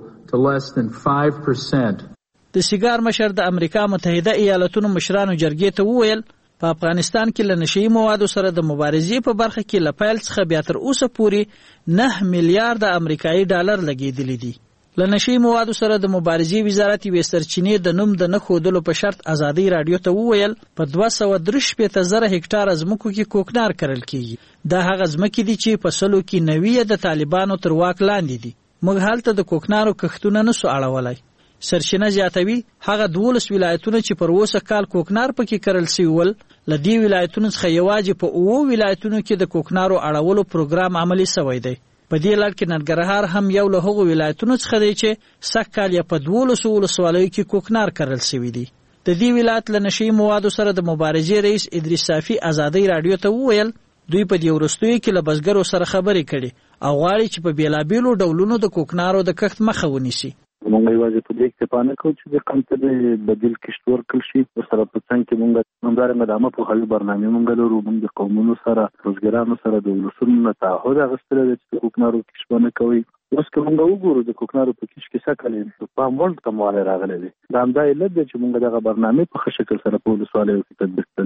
د سیګار مشر د امریکا متحده ایالاتونو مشرانو جرګې ته وویل په افغانستان کې له نشهیي موادو سره د مبارزې په برخه کې له پیل څخه بیا تر اوسه پورې 9 میلیارډ امریکایي ډالر لګېدلي دي. له نشهیي موادو سره د مبارزې وزارت یوې سرچینې د نوم د نه ښودلو په شرط ازادۍ راډیو ته وویل په 263,000 هکټاره ځمکو کې کوکنار کرل کیږي. دا هغه ځمکې دي چې په سلو کې 90 د طالبانو تر واک لاندې دي. موږ هلته د کوکنارو کښتونه نسو اړولای. سرچینه زیاتوي هغه 12 ولایتونه چې پر اوسه کال کوکنار پکې کرل شوي ول له دې ولایتونو څخه یوازې په 9 ولایتونو کې د کوکنارو اړولو پروګرام عملي شوی دی. په دې لړ کې ننګرهار هم یو له هغو ولایتونو څخه دی چې سږ کال یې په 12 ولسوالیو کې کوکنار کرل شوي دي. د دې ولایت له نشهیي موادو سره د مبارزې رئیس ادریس صافي ازادۍ راډیو ته وویل دوی په دې وروستیو کې له بزګرو سره خبرې کړي او غواړي چې په بیلابیلو ډولونو د کوکنارو د کښت مخه ونیسي. مونږ یوازې په دې اکتفا نه کوو چې د قمته د بدیل کښت ورکړل شي. ورسره په څنګ کې مونږ همدارنګه مدامه پوهاوي برنامې مونږ لرو. مونږ د قومونو سره بزګرانو سره د ولسونو نه تعهد اخیستلی دی چې د کوکنارو کښت به نه کوي. اوس که مونږ وګورو د کوکنارو په کښت کې څه کلي په پام وړ کموالی راغلی دی. د همدا علت دی چې مونږ دغه برنامې په ښه شکل سره په ولسوالیو کې تطبیق کړلې.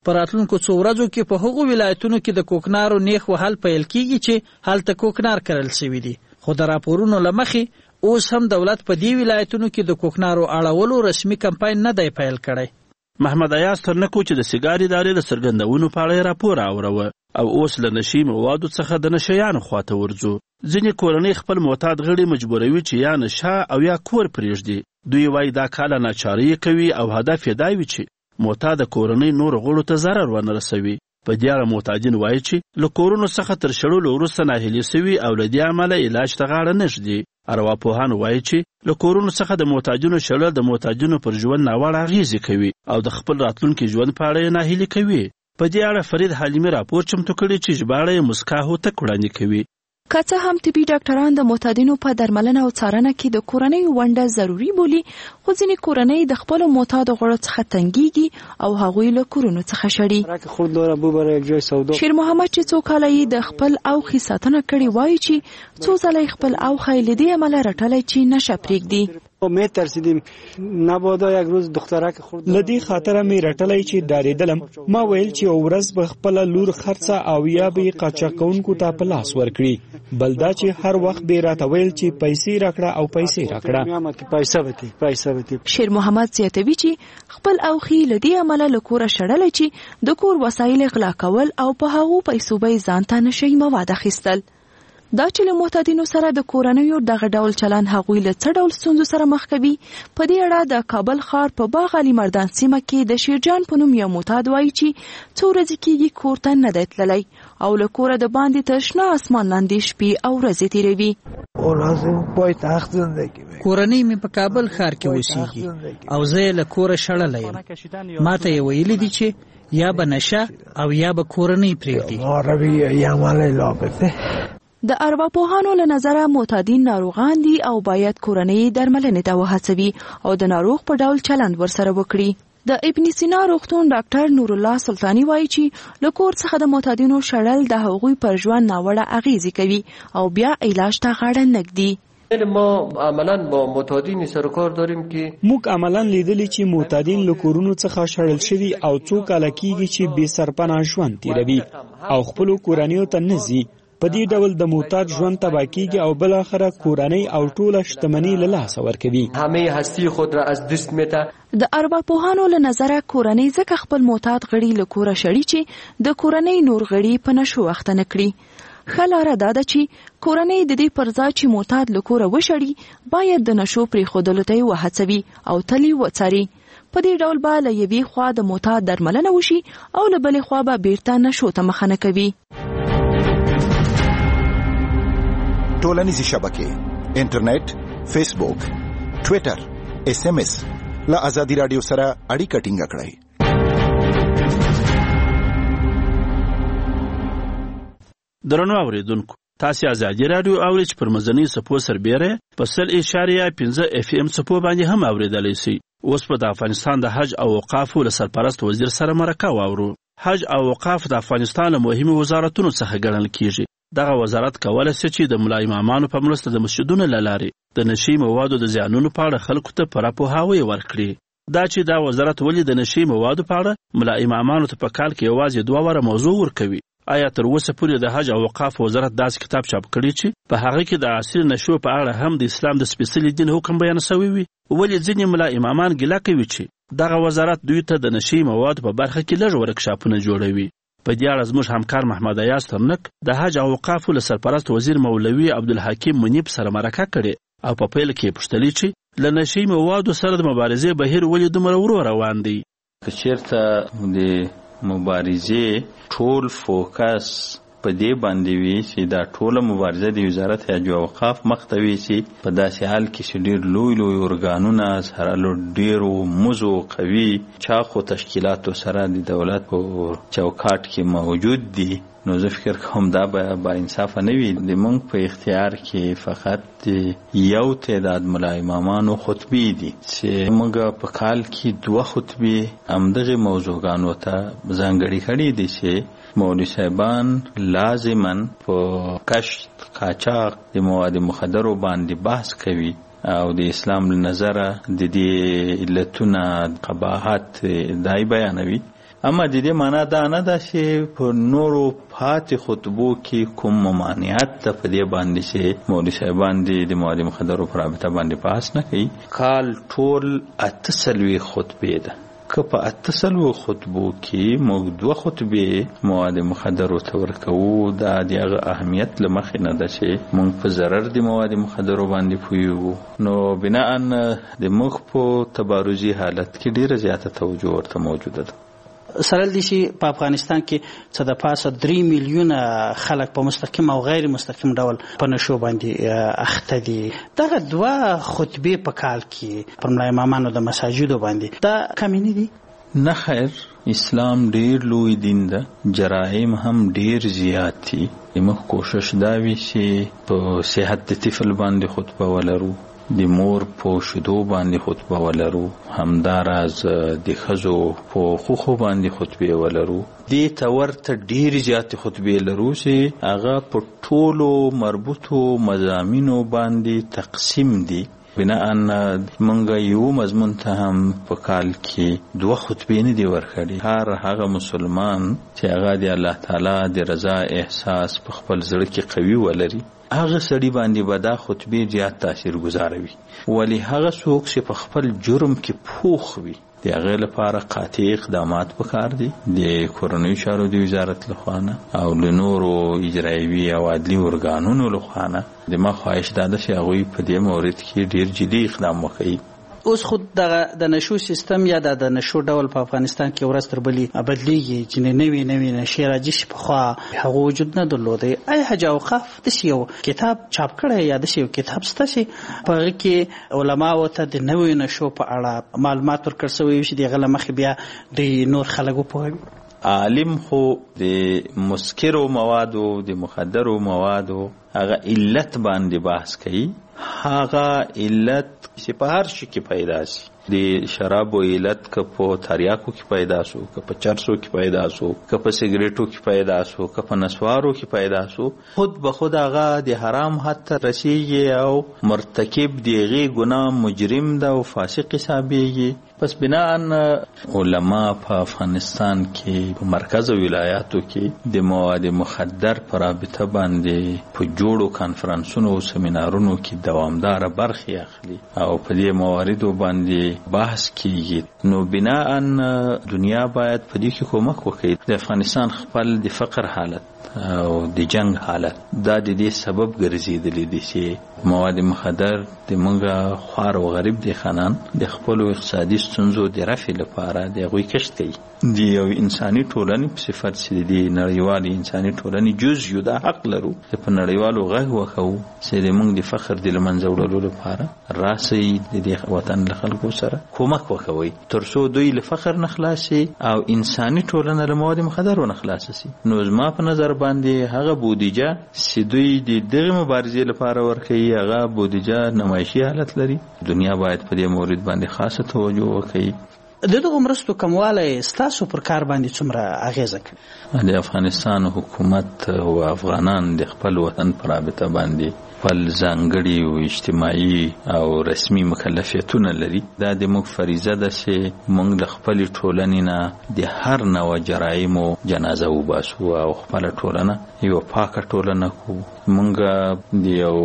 په راتلونکو څو ورځو کې په هغو ولایتونو کې د کوکنارو نیخ وهل پیل کیږي چې هلته کوکنار کرل شوي دي. خو د راپورونو له مخې اوس هم دولت په دې ولایتونو کې د کوکنارو اړولو رسمي کمپاین نه دی پیل کړی. محمد ایاز ترنکو چې د سیګار ادارې د څرګندونو په اړه راپور اوروه او اوس له نشي موادو څخه د نشیانو خواته ورځو. ځینې کورنۍ خپل معتاد غړي مجبوروي چې یا نشه او یا کور پرېږدي. دوی وایي دا کار ناچاري کوي او هدف یې دا وي چې معتاد کورنۍ نور غړو ته ضرر ونه رسوي. په دې اړه معتادین وایي چې له کورونو څخه تر شړلو وروسته ناهیلي سوي او له دې امله علاج ته غاړه نه ږدي. ارواپوهان وایي چې له کورونو څخه د معتادینو شړل د معتادینو پر ژوند ناوړه اغېزې کوي او د خپل راتلونکي ژوند په اړه یې ناهیلي کوي. په دې اړه فرید حلیمي راپور چمتو کړی چې ژباړه یې مسکا هوتک وړاندې کوي. که څه هم طبي ډاکټران د معتادینو په درملنه او څارنه کې د کورنۍ ونډه ضروري بولي، خو ځینې کورنۍ د خپلو معتادو غړو څخه تنګیږي او هغوی له کورونو څخه شړي. شیر محمد چې څو کاله یې د خپل اوښې ساتنه کړې وایي چې څو ځله یې خپل اوښی له دې امله رټلی چې نشه پرېږدي. می ترسیدیم نبادا یک روز دخترک خورد. لدی خاطره می رټلای چې ډارېدلم. ما ویل چې ورځ به خپل لور خرڅه او یا به قاچاقونکو ته په لاس ورکړي. بلدا چې هر وخت به راته ویل چې پیسې راکړه او پیسې راکړه. شیر محمد زیاتوي چې خپل اوخي لدی عمله لکوره شړل چې د کور وسایل غلا کول او په هغو پیسو به ځان ته نشي مواد اخیستل. دا چې له معتادینو سره د کورنیو دغه ډول چلن هغوی له څه ډول ستونزو سره مخ کوي. په دې اړه د کابل ښار په باغ علي مردان سیمه کې د شیرجان په نوم یو معتاد وایي چې څو ورځې کېږي کور ته نه دی تللی او له کوره د باندې تر شنه اسمان لاندې شپې او ورځې تېروي. کورنۍ مې په کابل ښار کې اوسېږي او زه یې له کوره شړلی یم. ما ته یې ویلي دي چې یا به نشه او یا به کورنۍ پرېږدي. د ارواپوهانو له نظره معتادین ناروغان دي او باید کورنۍ درملنې ته وهڅوي او د ناروغ په ډول چلند ورسره وکړي. د ابن سینا روغتون ډاکټر نور الله سلطانی وایي چې له کور څخه د معتادینو شړل د هغوی پر ژوند ناوړه اغېزې کوي او بیا علاج ته غاړه نه ږدي. ما عملاً با معتادین سر کار داریم که موږ عملاً لیدلی چې معتادین له کورونو څخه شړل شوي او څو کاله کېږي چې بې سرپناه ژوند تېروي او خپلو کورنیو ته نه ځي. په دې ډول د معتاد ژوند تباه کېږي او بالاخره کورنۍ او ټوله شتمني له لاسه ورکوي. همه هستی خود را از دست میده. د ارواپوهانو له نظره کورنۍ ځکه خپل معتاد غړي له کوره شړي چې د کورنۍ نور غړي په نشو وخته نه کړي. ښه لاره دا ده چې کورنۍ د دې پر ځای چې معتاد له کوره وشړي باید د نشو پرېښودلو ته یې وهڅوي او تل یې وڅاري. په دې ډول به له یوې خوا د معتاد درملنه وشي او له بلې خوا به بیرته نشو ته مخه نه کوي. ټولنیزې شبکې انټرنیټ، فیسبوک، ټویټر، SMS له ازادي رادیو سره اړیکه ټینګه کړئ. درنو اوریدونکو، تاسو ازادي رادیو اورئ چې پر مزنی سپو سربېره په 100.5 FM سپو باندې هم اوریدلای شئ. اوس په د افغانستان د حج او اوقافو له سرپرست وزیر سره مرکه واورو. حج او اوقاف د افغانستان له مهمو وزارتونو څخه ګڼل کیږي. دغه وزارت کولی شي چې د ملا امامانو په مرسته د مسجدونو له لارې د نشي موادو د زیانونو په اړه خلکو ته پوره پوهاوی ورکړي. دا چې دا وزارت ولې د نشي موادو په اړه ملا امامانو ته په کال کې یوازې 2 واره موضوع ورکوي. آیا تر اوسه پورې د حج او اوقاف وزارت داسې کتاب چاپ کړی چې په هغه کې د عصري نشو په اړه هم د اسلام د سپېڅلي دین حکم بیان شوی وي؟ ولې ځینې ملا امامان ګیله کوي چې دغه وزارت دوی ته د نشي موادو په برخه کې لږ ورکشاپونه جوړوي؟ په دې اړه زموږ همکار محمد ایاز ترنک د حج او اوقافو له سرپرست وزیر مولوي عبدالحکیم منیب سره مرکه کړې او په پیل کې یې پوښتلي چې له نشي موادو سره د مبارزې بهیر ولې دومره ورو روان دی؟ که چېرته د مبارزې ټول فوکس په دې باندې وي چې دا ټوله مبارزه د وزارت حج او اوقاف مخ ته وي چې په داسې حال کې چې ډېر لوی ارګانونه سره له ډېرو مزو قوي چاقو تشکیلاتو سره د دولت په چوکاټ کې موجود دي، نو زه فکر کوم دا با انصافه نه وي. د موږ په اختیار کې فقط یو تعداد ملا امامانو خطبې دي چې موږ په کال کې 2 خطبې همدغې موضوعګانو ته ځانګړې کړې دي چې مولوي صاحبان لازماً په کشت، قاچاق د مواد مخدرو باندې بحث کوي او د اسلام له نظره د دې علتونه قباحت دای بیانوي. اما د دې معنا دا نه ده چې په نورو پاتې خطبو کې کوم ممانعت ته په دې باندې چې مولوي صاحبان د مواد مخدرو پر رابطه باندې بحث نه کوي. کال ټول 8 خطبې ده، که په 8 خطبو کې موږ 2 خطبې مواد مخدرو ته ورکوو، دا د هغه اهمیت له مخې نه ده چې موږ په ضرر د مواد مخدرو باندې پوهیږو. نو بناء د موږ په تبارزي حالت کې ډیره زیاته توجه ورته موجوده ده. سره دي چې په افغانستان کې څه د پاسه 3 میلیونه خلک په مستقیم او غیر مستقیم ډول په نشو باندې اخته دي. دغه 2 خطبې په کال کې پر ملا امامانو د مساجدو باندې دا کمینی دي؟ نه خیر، اسلام ډیر لوی دین ده، جرایم هم ډیر زیات دي. موږ کوشش دا وی چې په صحت د طفل باندې خطبه ولرو، د مور په شیدو باندې خطبه ولرو، همداراز د ښځو په حقوقو باندې خطبه ولرو. دې ته ورته ډېرې زیاتې خطبې لرو چې هغه په ټولو مربوطو مضامینو باندې تقسیم دي. بناء منګه یو مضمون ته هم په کال کې 2 خطبې نه دي ورکړي. هر هغه مسلمان چې هغه د الله تعالی د رضا احساس په خپل زړه کې قوي ولري، هغه سړي باندې به دا خطبې زیات تاثیر گزاروي. ولی هغه څوک چې په خپل جرم کې پوخ وي، د هغه لپاره قاطع اقدامات پکار دي د کورنیو چارو د وزارت لخوا او له نورو اجرایوي او عدلي ارګانونو لخوا. د ما خواهش دا ده چې هغوی په دې مورد کې ډیر جدي اقدام وکړي. اوس خود د نشو سیستم یا د نشو ډول په افغانستان کې ورځ تر بلې بدلیږي چې نوې نشي راځي چې پخوا هغه وجود نه درلودی. آیا حج اوقاف داسې یو کتاب چاپ کړی یا داسې یو کتاب شته چې په هغه کې علماو ته د نوې نشو په اړه معلومات ورکړل شوي چې د هغه له مخې بیا د نور خلک وپوهوي؟ عالم خو د مسکرو موادو د مخدرو موادو هغه علت باندې بحث کوي. هغه علت چې په هر شي کې پیدا شي، د شرابو علت که په تریاکو کې پیدا شو، که په چرسو کې پیدا شو، که په سیګریټو کې پیدا شو، که په نسوارو کې پیدا شو، خود به خود هغه د حرام حد ته رسیږي او مرتکب د هغې ګناه مجرم ده او فاسق حسابیږي. پس بناء علما په افغانستان کې په مرکز او ولایاتو کې د مواد مخدر پر رابطه باندې په جوړو کانفرنسونو او سیمینارونو کې دوامداره برخې اخلي او په دې مواردو باندې بحث کیږي. نو بناء دنیا باید په دې کې کومک وکړي. د افغانستان خپل د فقر حالت او د جنگ حالت دا د دې سبب ګرځیدلی دی چې مواد مخدر د موږ خوار او غریب د خانان د خپل اقتصادي ستونزو د رفع لپاره د هغوی کشت کوي. د یو انساني ټولنې په صفت چې د نړیوالې انساني ټولنې جز یو دا حق لرو چې په نړیوالو غږ وکړو چې د موږ د فقر د له منځه وړلو لپاره راسئ د دې وطن له خلکو سره کومک وکوئ تر څو دوی له فقر نه خلاص شي او انساني ټولنه له مواد مخدرو نه خلاص شي. نو زما په نظر باندې هغه بودیجه چې دوی د دغه مبارزې لپاره ورکوي هغه بودیجه نمایشي حالت لري. دنیا باید په دې مورد باندې خاصه توجه وکړي. د دغه مرستو کموالی ستاسو پر کار باندې څومره اغیزه کوي؟ د افغانستان حکومت او افغانان د خپل وطن پر رابطه باندې خپل ځانګړي او اجتماعي او رسمي مکلفیتونه لري. دا د موږ فریضه ده چې موږ له خپلې ټولنې نه د هر نوع جرایمو جنازه وباسو او خپله ټولنه یوه پاکه ټولنه کړو. موږ د یو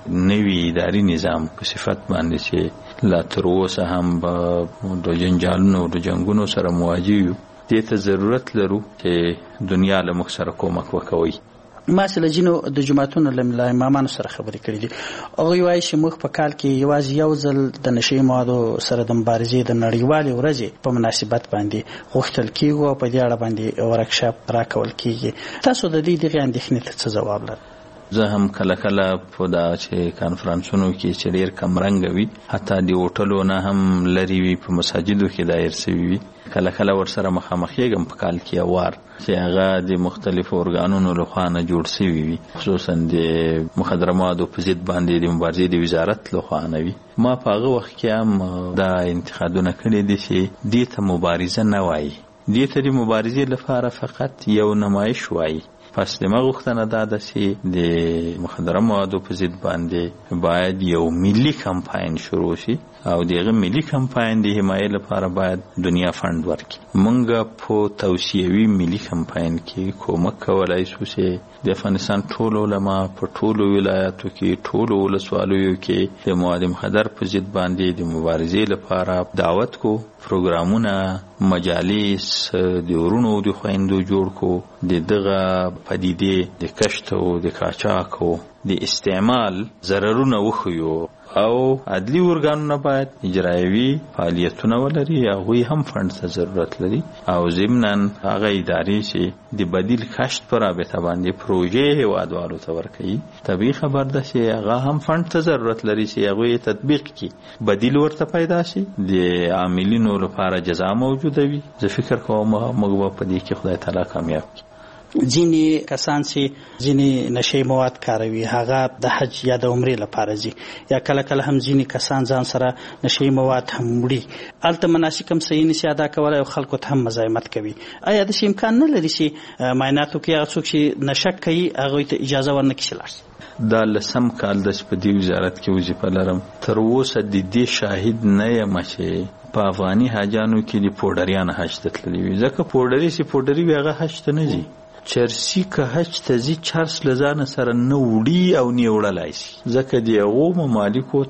نوي اداري نظام په صفت باندې چې لا تر اوسه هم به د جنجالونو او د جنګونو سره مواجه یو، دې ته ضرورت لرو چې دنیا له موږ سره کومک وکوي. ما سره جنو د جماعتونو له امامانو سره خبرې کړې دي. هغوی وایي چې موږ په کال کې یوازې یو ځل د نشي موادو سره د مبارزې د نړیوالې ورځې په مناسبت باندې غوښتل کېږو او په دې اړه باندې ورکشاپ راکول کېږي. تاسو د دې دغې اندېښنې ته څه ځواب لرئ؟ زه هم کله کله په دا چې کانفرنسونو کې چې ډېر کمرنګه وي، حتی د هوټلو نه هم لرې وي، په مساجدو کې دایر شوي وي، کله کله ورسره مخامخ کېږم په کال کې یو وار چې هغه د مختلفو ارګانونو لخوا نه جوړ شوي وي، خصوصا د مخدره موادو په ضد باندې د مبارزې د وزارت لخوا نه وي. ما په هغه وخت کې هم دا انتقادونه کړي دي چې دې ته مبارزه نه وایي، دې ته د مبارزې لپاره فقط یو نمایش وایي. پس د مغوښتنه دا ده چې د مخدره موادو په ضد باندې باید یو ملي کمپاین شروع شي او دغه ملي کمپاین د حمایې لپاره باید دنیا فند ورکړي. موږ په توصیوي ملي کمپاین کې کومک کولای شو چې د افغانستان ټول علما په ټولو ولایاتو کې ټولو ولسوالیو کې د مواد مخدر په ضد باندې د مبارزې لپاره دعوت کو، پروګرامونه، مجالس د ورونو د خويندو جوړ کو، د دغه پدیدې د کشت او د قاچاق او د استعمال ضررونه وخیو او عدلی ورګانونه باید اجرایوي فعالیتونه ولري. هغوی هم فند ته ضرورت لري او ضمناً هغه ادارې چې د بدیل کشت پر رابطه باندې پروژې هیوادوالو ته ورکوي، طبیعي خبر ده چې هغه هم فند ته ضرورت لري چې هغوی تطبیق کړي، بدیل ورته پیدا شي، د عاملینو لپاره جزا موجوده وي. زه فکر کوم موږ به په دې کې خدای تعالی کامیاب کړي. ځینې کسان چې ځینې نشي مواد کاروي هغه د حج یا د عمرې لپاره ځي، یا کله کله هم ځینې کسان ځان سره نشي مواد هم وړي، هلته مناسک هم صحیح نشي ادا کولی او خلکو ته هم مزاحمت کوي. آیا داسې امکان نه لري چې معایناتو کې هغه څوک چې نشه کوي هغوی ته اجازه ورنکړي چې لاړ شي؟ دا لسم کال د په دې وزارت کې وظیفه لرم، تر اوسه د دې شاهد نه یم چې په افغاني حاجانو کې د پوډریان حج ته تللي وي، ځکه پوډري چې پوډري وي هغه حج ته نه ځي. چرسی که حج ته ځي چرس له ځانه سره نه وړي او نه وړلی شي، ځکه د هغو ممالکو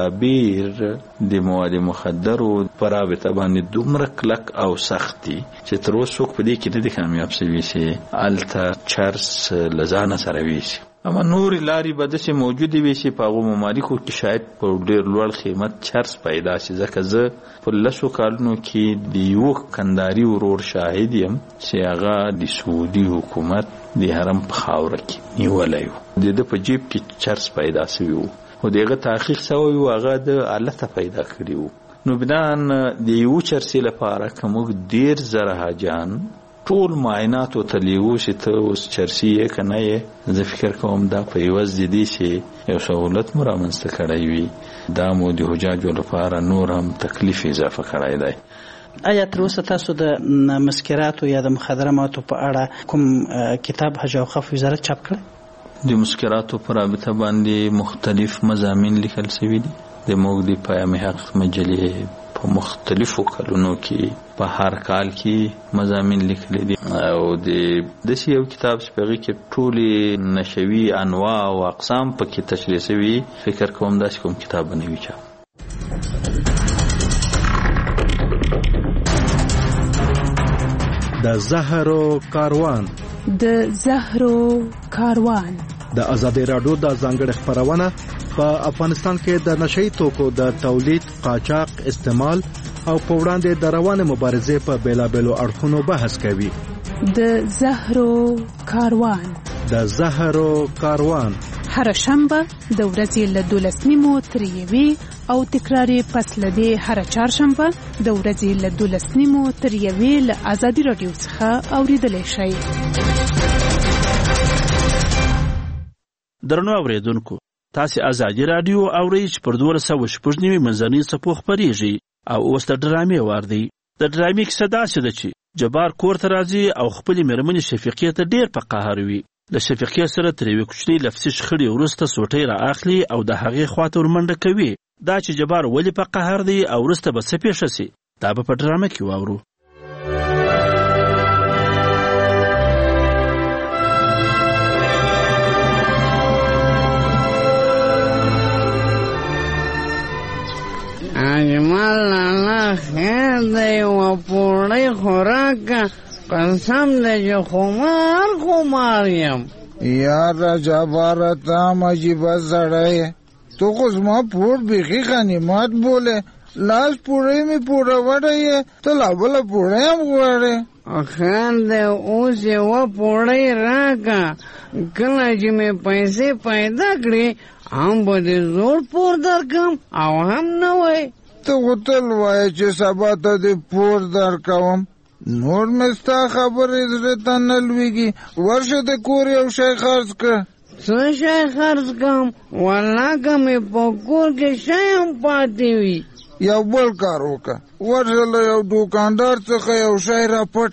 تدابیر د مواد مخدرو په رابطه باندې دومره کلک او سخت دي چې تر اوسه څوک په دې کې نه دي کامیاب شوي چې هلته چرس له ځانه سره ویسي. اما نور لارې به داسې موجودې وي چې په هغو ممالکو کې شاید په ډېر لوړ قیمت چرس پیدا شي، ځکه زه په 10 کالونو کې د یو کنداري ورور شاهد یم چې هغه د سعودي حکومت د حرم په خاوره کې نیولی و، د ده په جیب کې چرس پیدا شوی و، خو د هغه تحقیق شوی و هغه د آلته پیدا کړي و. نو بنان د یو چرسي لپاره که موږ 10,000 حاجان ټول معایناتو ته لیږو چې ته اوس چرسي یې که نه یې، زه فکر کوم دا په عوض د دې چې یو سهولت مو رامنځته کړی وي، دا مو د حجاجو لپاره نور هم تکلیف اضافه کړی دی. آیا تر اوسه تاسو د مسکراتو یا د مخدره موادو په اړه کوم کتاب حج او اوقاف وزارت چاپ کړی؟ د مسکراتو په رابطه باندې مختلف مضامین لیکل شوي دي. د موږ د پیام حق مجلې په مختلفو کلونو کې په هر کال کې مضامین لیکلي دي او د داسې یو کتاب چې په هغې کې ټولې نشوي انواع او اقسام پکې تشریح شوي، فکر کوم داسې کوم کتاب به نه وي چاپ. د زهرو کاروان د ازادي رادیو د ځانګړي خبرونه په افغانستان کې د نشئی توکو د تولید، قاچاق، استعمال او په وړاندې د روانه مبارزې په بیلابېلو اړخونو بحث کوي. د زهرو کاروان هر شنبه د ورځې له 12:30 تر 1 او تکرار پس لدی هر چهارشنبه د ورځې له 12:30 تر 1 له ازادي رادیو څخه اوریدلای شئ. درنو اوریدونکو، تاسو ازادي رادیو اورئ چې پر 290 منځنۍ صفو خبريږي او اوس د ډرامې وار دی. د ډرامې کیسه داسې ده چې جبار کور ته راځي او خپل مېرمنې شفیقې ته ډېر په قهر وي. د شفیقې سره تر یوې کوچنۍ لفظي شخړې وروسته سوټۍ را اخلي او د هغې خواته ورمنډه کوي. دا چې جبار ولې په قهر دی او وروسته به څه پیښه شي، دا به په ډرامه کې واورو. اجمل لالا خیر دی و پوڑی خوراکا قسم دی جو خمار یم. یار جبارتا مجیبه زڑای تو خو زما پور بیخی غنیمت بوله، لاس پوڑی می پوڑا وڑای تو لابلا پوڑی هم غواره. خیر دی اوس یو پوڑی راکا، کله چې می پیسې پیدا کړي هم به دې زور پور درکم او هم نه وای. ته خو تل وایې چې سبا ته دې پور درکوم، نور مې ستا خبرې زړه ته نه لویږي. ورشه د کور یو شی خرڅ کړه. څه شی خرڅ کړم؟ والله که مې په کور کې شی هم پاتې وي. یو بل کار وکړه، ورشه له یو دوکاندار څخه یو شی را پټ کړه،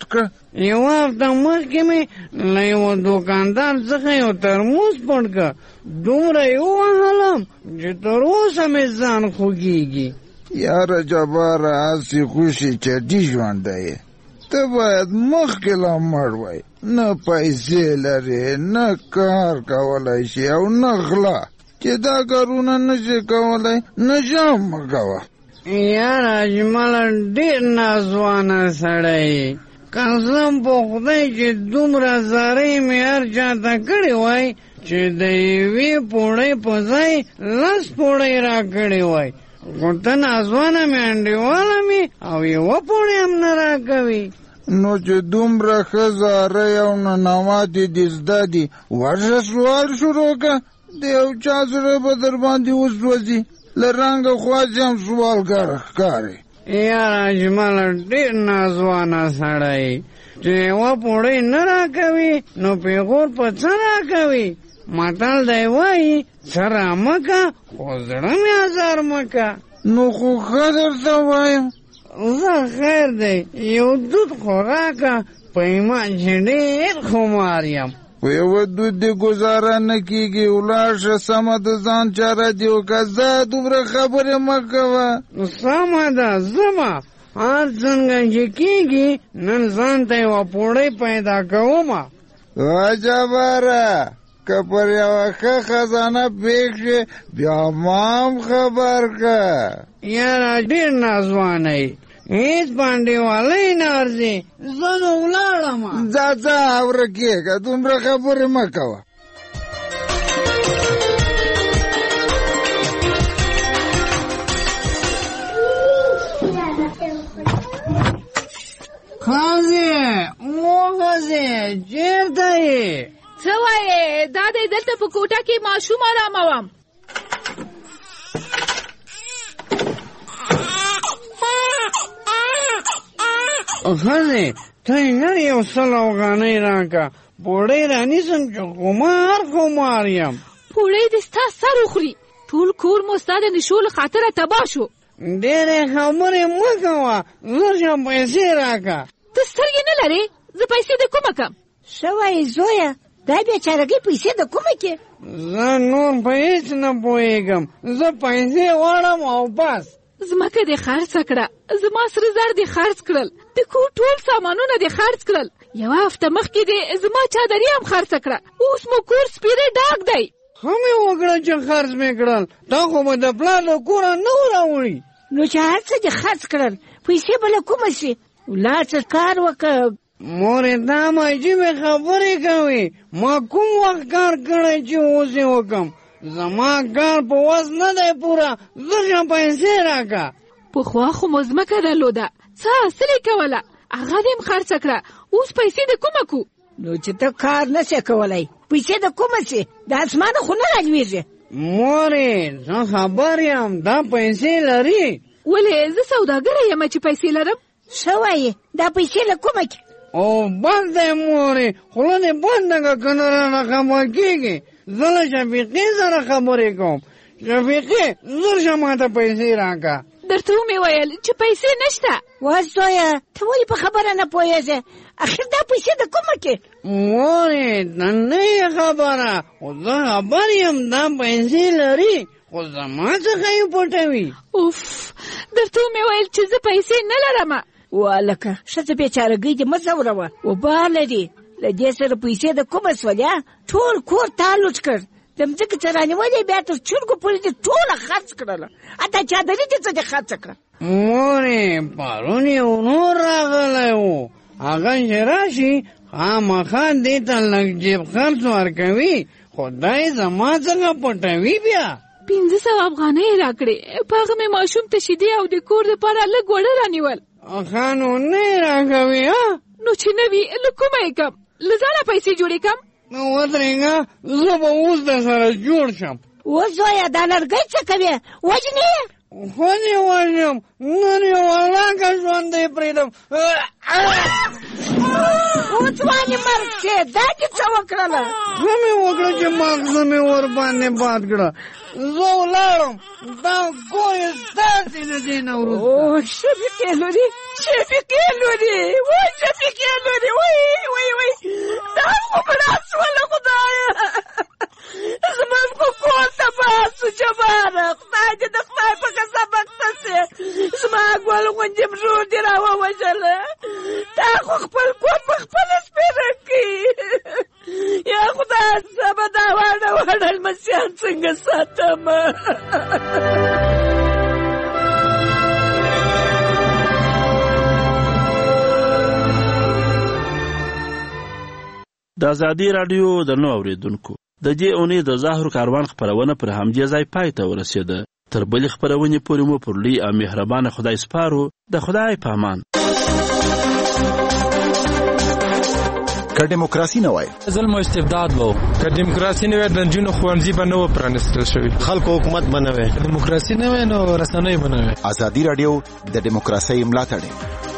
یو هفته مخکې مې له یوه دوکاندار څخه یو ترموز پټ کړ، دومره یې ووهلم چې تر اوسه مې ځان خوږېږي. یاره جباره هسې خوشي چټي ژوند دی، ته باید مخکې لا مړ وای. نه پیسې لرې، نه کار کولی شي او نه غلا، چې دا کارونه نشي کولی نشه مه کوه. یاره اجمله ډېر ناځوانه سړی، قسم په خدای چې دومره زارۍ مې هر چا ته کړې وای چې د یوې پوړۍ په ځای 10 پوړۍ را کړې وای، خو ته ناځوانه مې انډیواله مې او یوه پوړۍ هم نه را کوي. نو چې دومره ښه زارۍ او ننواتې دې زده دي، ورشه سوال شروع که. د یو چا زړه به در باندې وسوځي، له رنګه خواسې هم سوالګر ښکارې. یاره اجمله ډېر ناځوانه سړی چې یوه پوړۍ نه را کوي نو پیغور په څه را کوي. متل دی وایي څه را مکه خو زړه مې ازار مکه. نو خو ښه درته وایم، زه خیر دی یو دود خو راکه، په ایمان چې ډېر خمار یم. په یوه دود دې ګزاره نه کېږي، ولاړ شه سمه د ځان چاره دې وکړه، زه دومره خبرې مه کوه. سمه ده ځمه، هر څنګه چې کېږي نن ځان ته یوه پوړۍ پیدا کومه. جباره که پر یوه ښه خزانه پېښ شي بیا ما هم خبر که. یاره ډېر ناځوانی، هېڅ پانډیوالی نه ارځي، زه نو ولاړمه. ځه اوره کېږه، دومره خبرې مه کوه. ښځې او ښځې چېرته یې؟ څه وایې؟ دا دی دلته په کوټه کې ماشوم آراموم. ښځې ته یې نر یو 100 افغانۍ راکړه، پوړۍ رانیسم چې خمار یم. پوړۍ دې ستا سر وخوري، ټول کور مو ستا د نشو له خاطره تباه شو. ډېرې خبرې مه کوه، زر شه پیسې راکړه. ته سترګې نه لرې؟ زه پیسې د کومه کم؟ څه وایې زویه؟ دا بېچارګۍ پیسې د کومه کې؟ زه نور په هېڅ نه پوهېږم، زه پیسې غواړم او بس. ځمکه دې خرڅه کړه، زما سره زر دې خرڅ کړل، د کور ټول سامانونه دې خرڅ کړل، یوه هفته مخکې دې زما چادري هم خرڅه کړه، اوس مو کور سپېرې ډاک دی. ښه مې وکړه چې خرڅ مې کړل، دا خو به د پلار له کوره نه راوړي. نو چې هر څه دې خرڅ کړل پیسې به له کومه شي؟ ولاړ څه کار وکړه. مورې دا عجیبې خبرې کوي، ما کوم وخت کار کړی چې اوس یې وکړم؟ زما کار په وس نه دی پوره، زر شه پیسې راکړه. پخوا خو مو ځمکه درلوده، څه حاصل یې کوله، هغه دې هم خرڅه کړه، اوس پیسې د کومه کو؟ نو چې ته کار نه شې کولی پیسې د کومه شي؟ د اسمانه خو نه رالوېږي. مورې زه خبر یم دا پیسې لري. ولې زه سوداګره یم چې پیسې لرم. څه وایې؟ دا پیسې له کومه کې؟ او بس دی مورې، خوله دې بنده که که نه رانه خبر کېږي. زه له شفیقې سره خبرې کوم، شفیقې زر شه ماته پیسې راکړه. درته ومې ویل چې پیسې نشته. وا زویه ته ولې په خبره نه پوهېږې؟ اخر دا پیسې د کومه کې؟ مورې ته نه یې خبره، خو زه خبر یم دا پیسې لري، خو زما څخه یې پټوي. اوف، درته ومې ویل چې زه پیسې نه لرمه. والکه ښځه بېچارګۍ دې مه ځوروه، وبا لري، له دې سره پیسې د کومه سولیا؟ ټول کور تالوچ کړ، د مځکې څه رانیولې، بیا تر چرګو پورې دې ټوله خرڅ کړله، حتی چادري دې څه دې خرڅه کړه. مورې پرون یو نور راغلی و، هغه چې راشي خامخا دې ته لږ جیب خرڅ ورکوي، خو دی زما څنګه پټوي بیا. 500 افغانۍ راکړې، په هغه مې ماشوم ته شیدې او د کور دپاره لږ وړه رانیول. ښه نو نه یې راکوي؟ نو چې نه وي له کومه یې کم؟ له ځانه پیسې جوړې کم. نو ودرېږه، زه به اوس در سره جوړ شم. اوس زویه دا لرګی څه کوې؟ وژنې یې؟ خونې وژم نن یې ولاکه ژوندی پرېږدم ځوانې مرګ شې دا دې څه وکړله څه مې وکړه چې ماغزه مې ورباندې باد کړه زه ولاړم دا کور یې ستاسې د دې نه وروسته شفیقې لورې شفیقې لورې وای شفیقې لورې وای دا خو مړه شوله خدایه زموږ خو کور تباه سو جباره خدای دې د خدای په قسم بخته سي زما ګل غوندې مژور دې راووژله تا خو خپل کور په خپله سپېره کړي یا خدای زه به دا واړه لمسیان څنګه ساتم د ازادي راډیو د نو اوریدونکو د دې اونۍ د ظاهر کاروان خبرونه پر همدې ځای پای ته ورسېده. تر بلې خبرونې پورې مو پر لوی او مهربانه خدای سپارو. د خدای په امان. که دیموکراسي نه وای ظلم او استبداد وو، که دیموکراسي نه وای د نجونو ښوونځي به نه و پرانیستل شوي، خلکو حکومت به نه وای، دیموکراسي نه وای نو رسنۍ به نه وای. ازادي راډیو د دیموکراسۍ ملاتړ